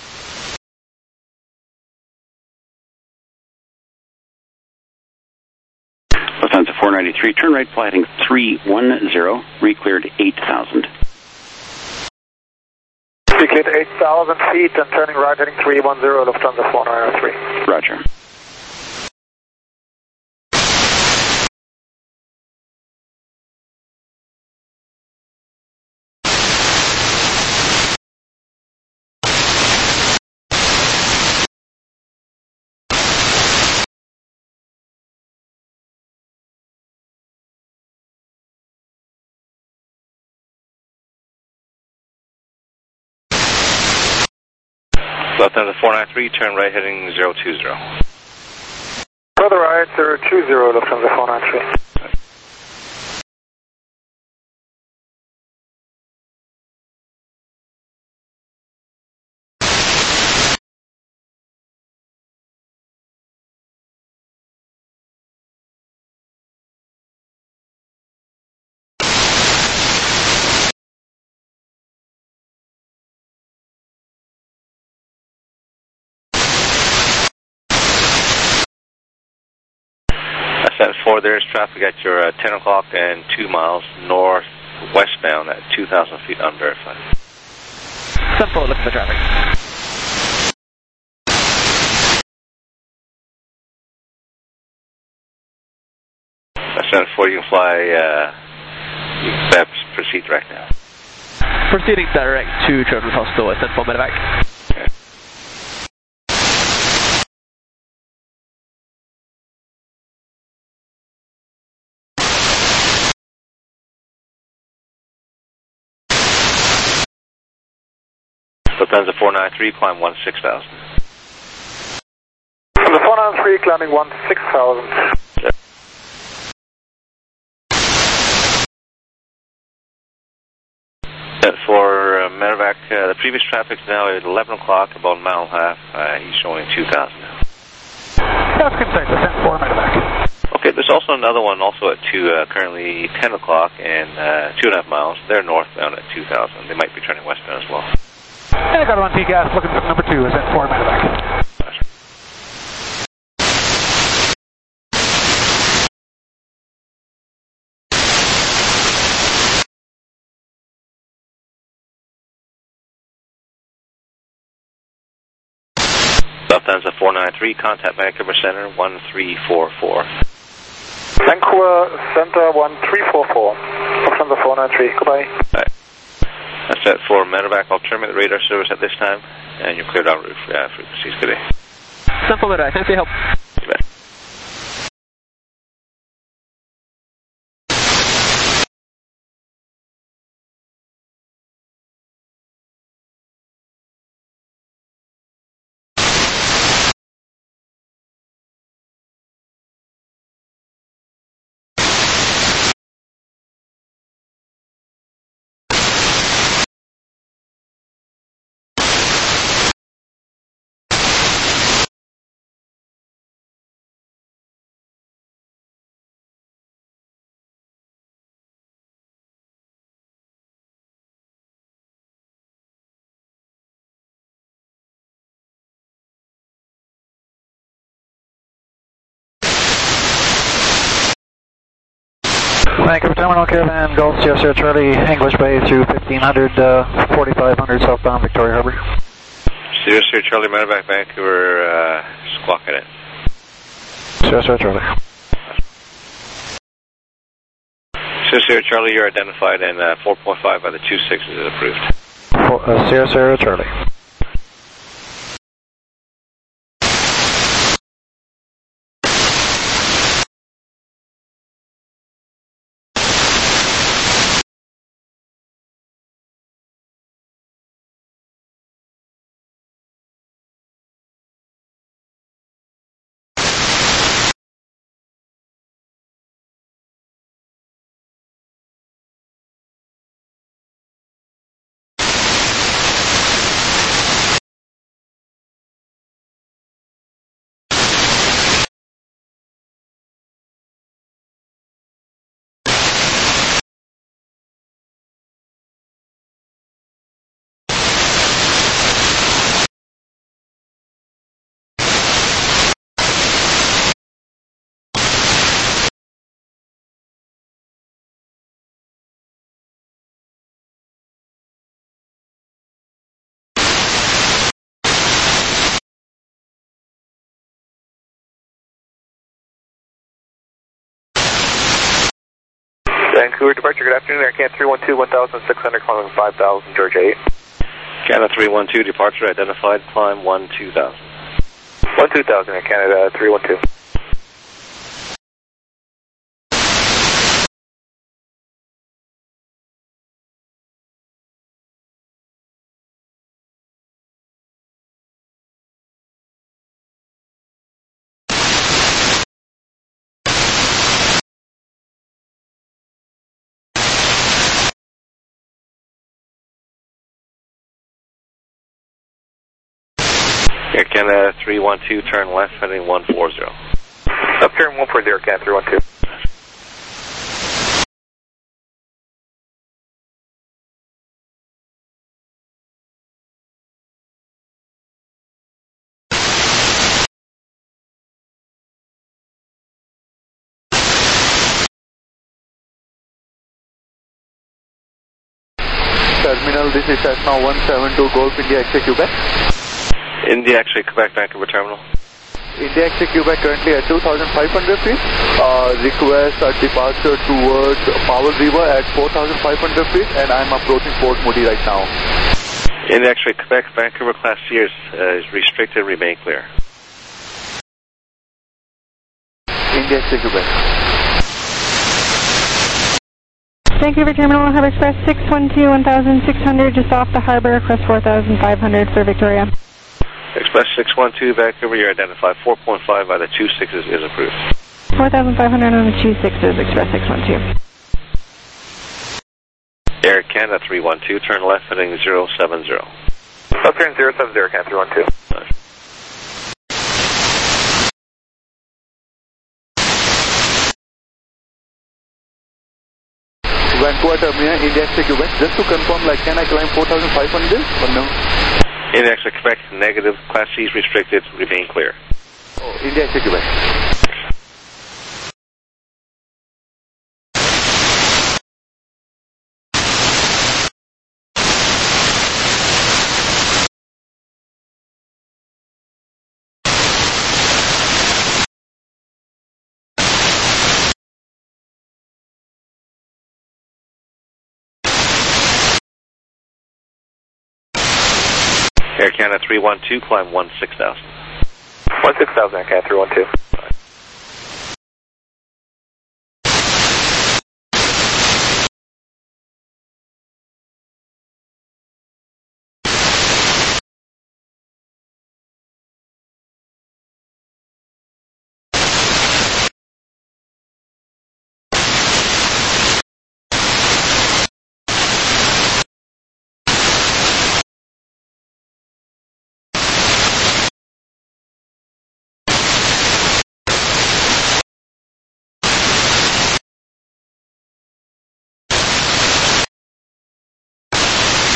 Lufthansa 493, turn right, flighting 310, re-cleared 8,000. Re-cleared 8,000 feet and turning right, heading 310, Lufthansa 493. Roger. Lufthansa 493, turn right heading 020. Further right, 020, Lufthansa 493. Ascent 4, there's traffic at your 10 o'clock and 2 miles north westbound at 2,000 feet unverified. Ascent 4, look at the traffic. Ascent 4, you can fly, you can proceed direct now. Proceeding direct to Children's Hospital, Ascent 4 medevac. Lufthansa 493, climb 16,000. From the 493, climbing 16,000. For medevac, the previous traffic's now at 11 o'clock, about a mile and a half. He's showing 2,000 now. That's contact, Ascent 4 medevac. Okay, there's also another one also at currently 10 o'clock and 2.5 miles. They're northbound at 2,000. They might be turning westbound as well. And I got him on TCAS, looking for number 2, Ascent 4 medevac. Lufthansa 493, contact Vancouver Center 1344. Vancouver Center 1344. Lufthansa 493, goodbye. Right. Westjet for medevac, I'll terminate the radar service at this time, and you're cleared out frequencies today. Simple that. Thanks for your help. You bet. Vancouver Terminal, Caravan, Golf, Sierra Charlie, English Bay through 1500, 4500 southbound Victoria Harbor. Sierra Charlie, medevac, Vancouver, squawk it in. Sierra Charlie. Sierra Charlie, you're identified, and 4.5 by the 26 is approved. Sierra Charlie. Vancouver departure, good afternoon. Air Canada 312, 1600, climbing 5000, Georgia 8. Canada 312, departure identified, climb 12000. 12000, Air Canada 312. Air Canada 312, turn left, heading 140. Up turn 140, Air Canada 312. Terminal, this is Cessna 172 Golf India X-ray Quebec. India X-ray Quebec, Vancouver Terminal. India X-ray Quebec currently at 2,500 feet. Request a departure towards Powell River at 4,500 feet, and I'm approaching Port Moody right now. India X-ray Quebec, Vancouver Class C is restricted, remain clear. India X-ray Quebec. Vancouver Terminal, Harbor Express 612, 1600, just off the harbor, request 4,500 for Victoria. Express 612, Vancouver, you're identified. 4.5 by the 26s is approved. 4,500 on the 26s, Express 612. Air Canada 312, turn left, heading 070. Up turn 070, Air Canada 312. Nice. Vancouver Terminal, India X-ray Quebec. Just to confirm, like, can I climb 4,500 or no? India X-ray Quebec, negative. Class C is restricted, remain clear. Oh, India X-ray Quebec. Air Canada 312, climb 16,000. 16,000, Air Canada 312.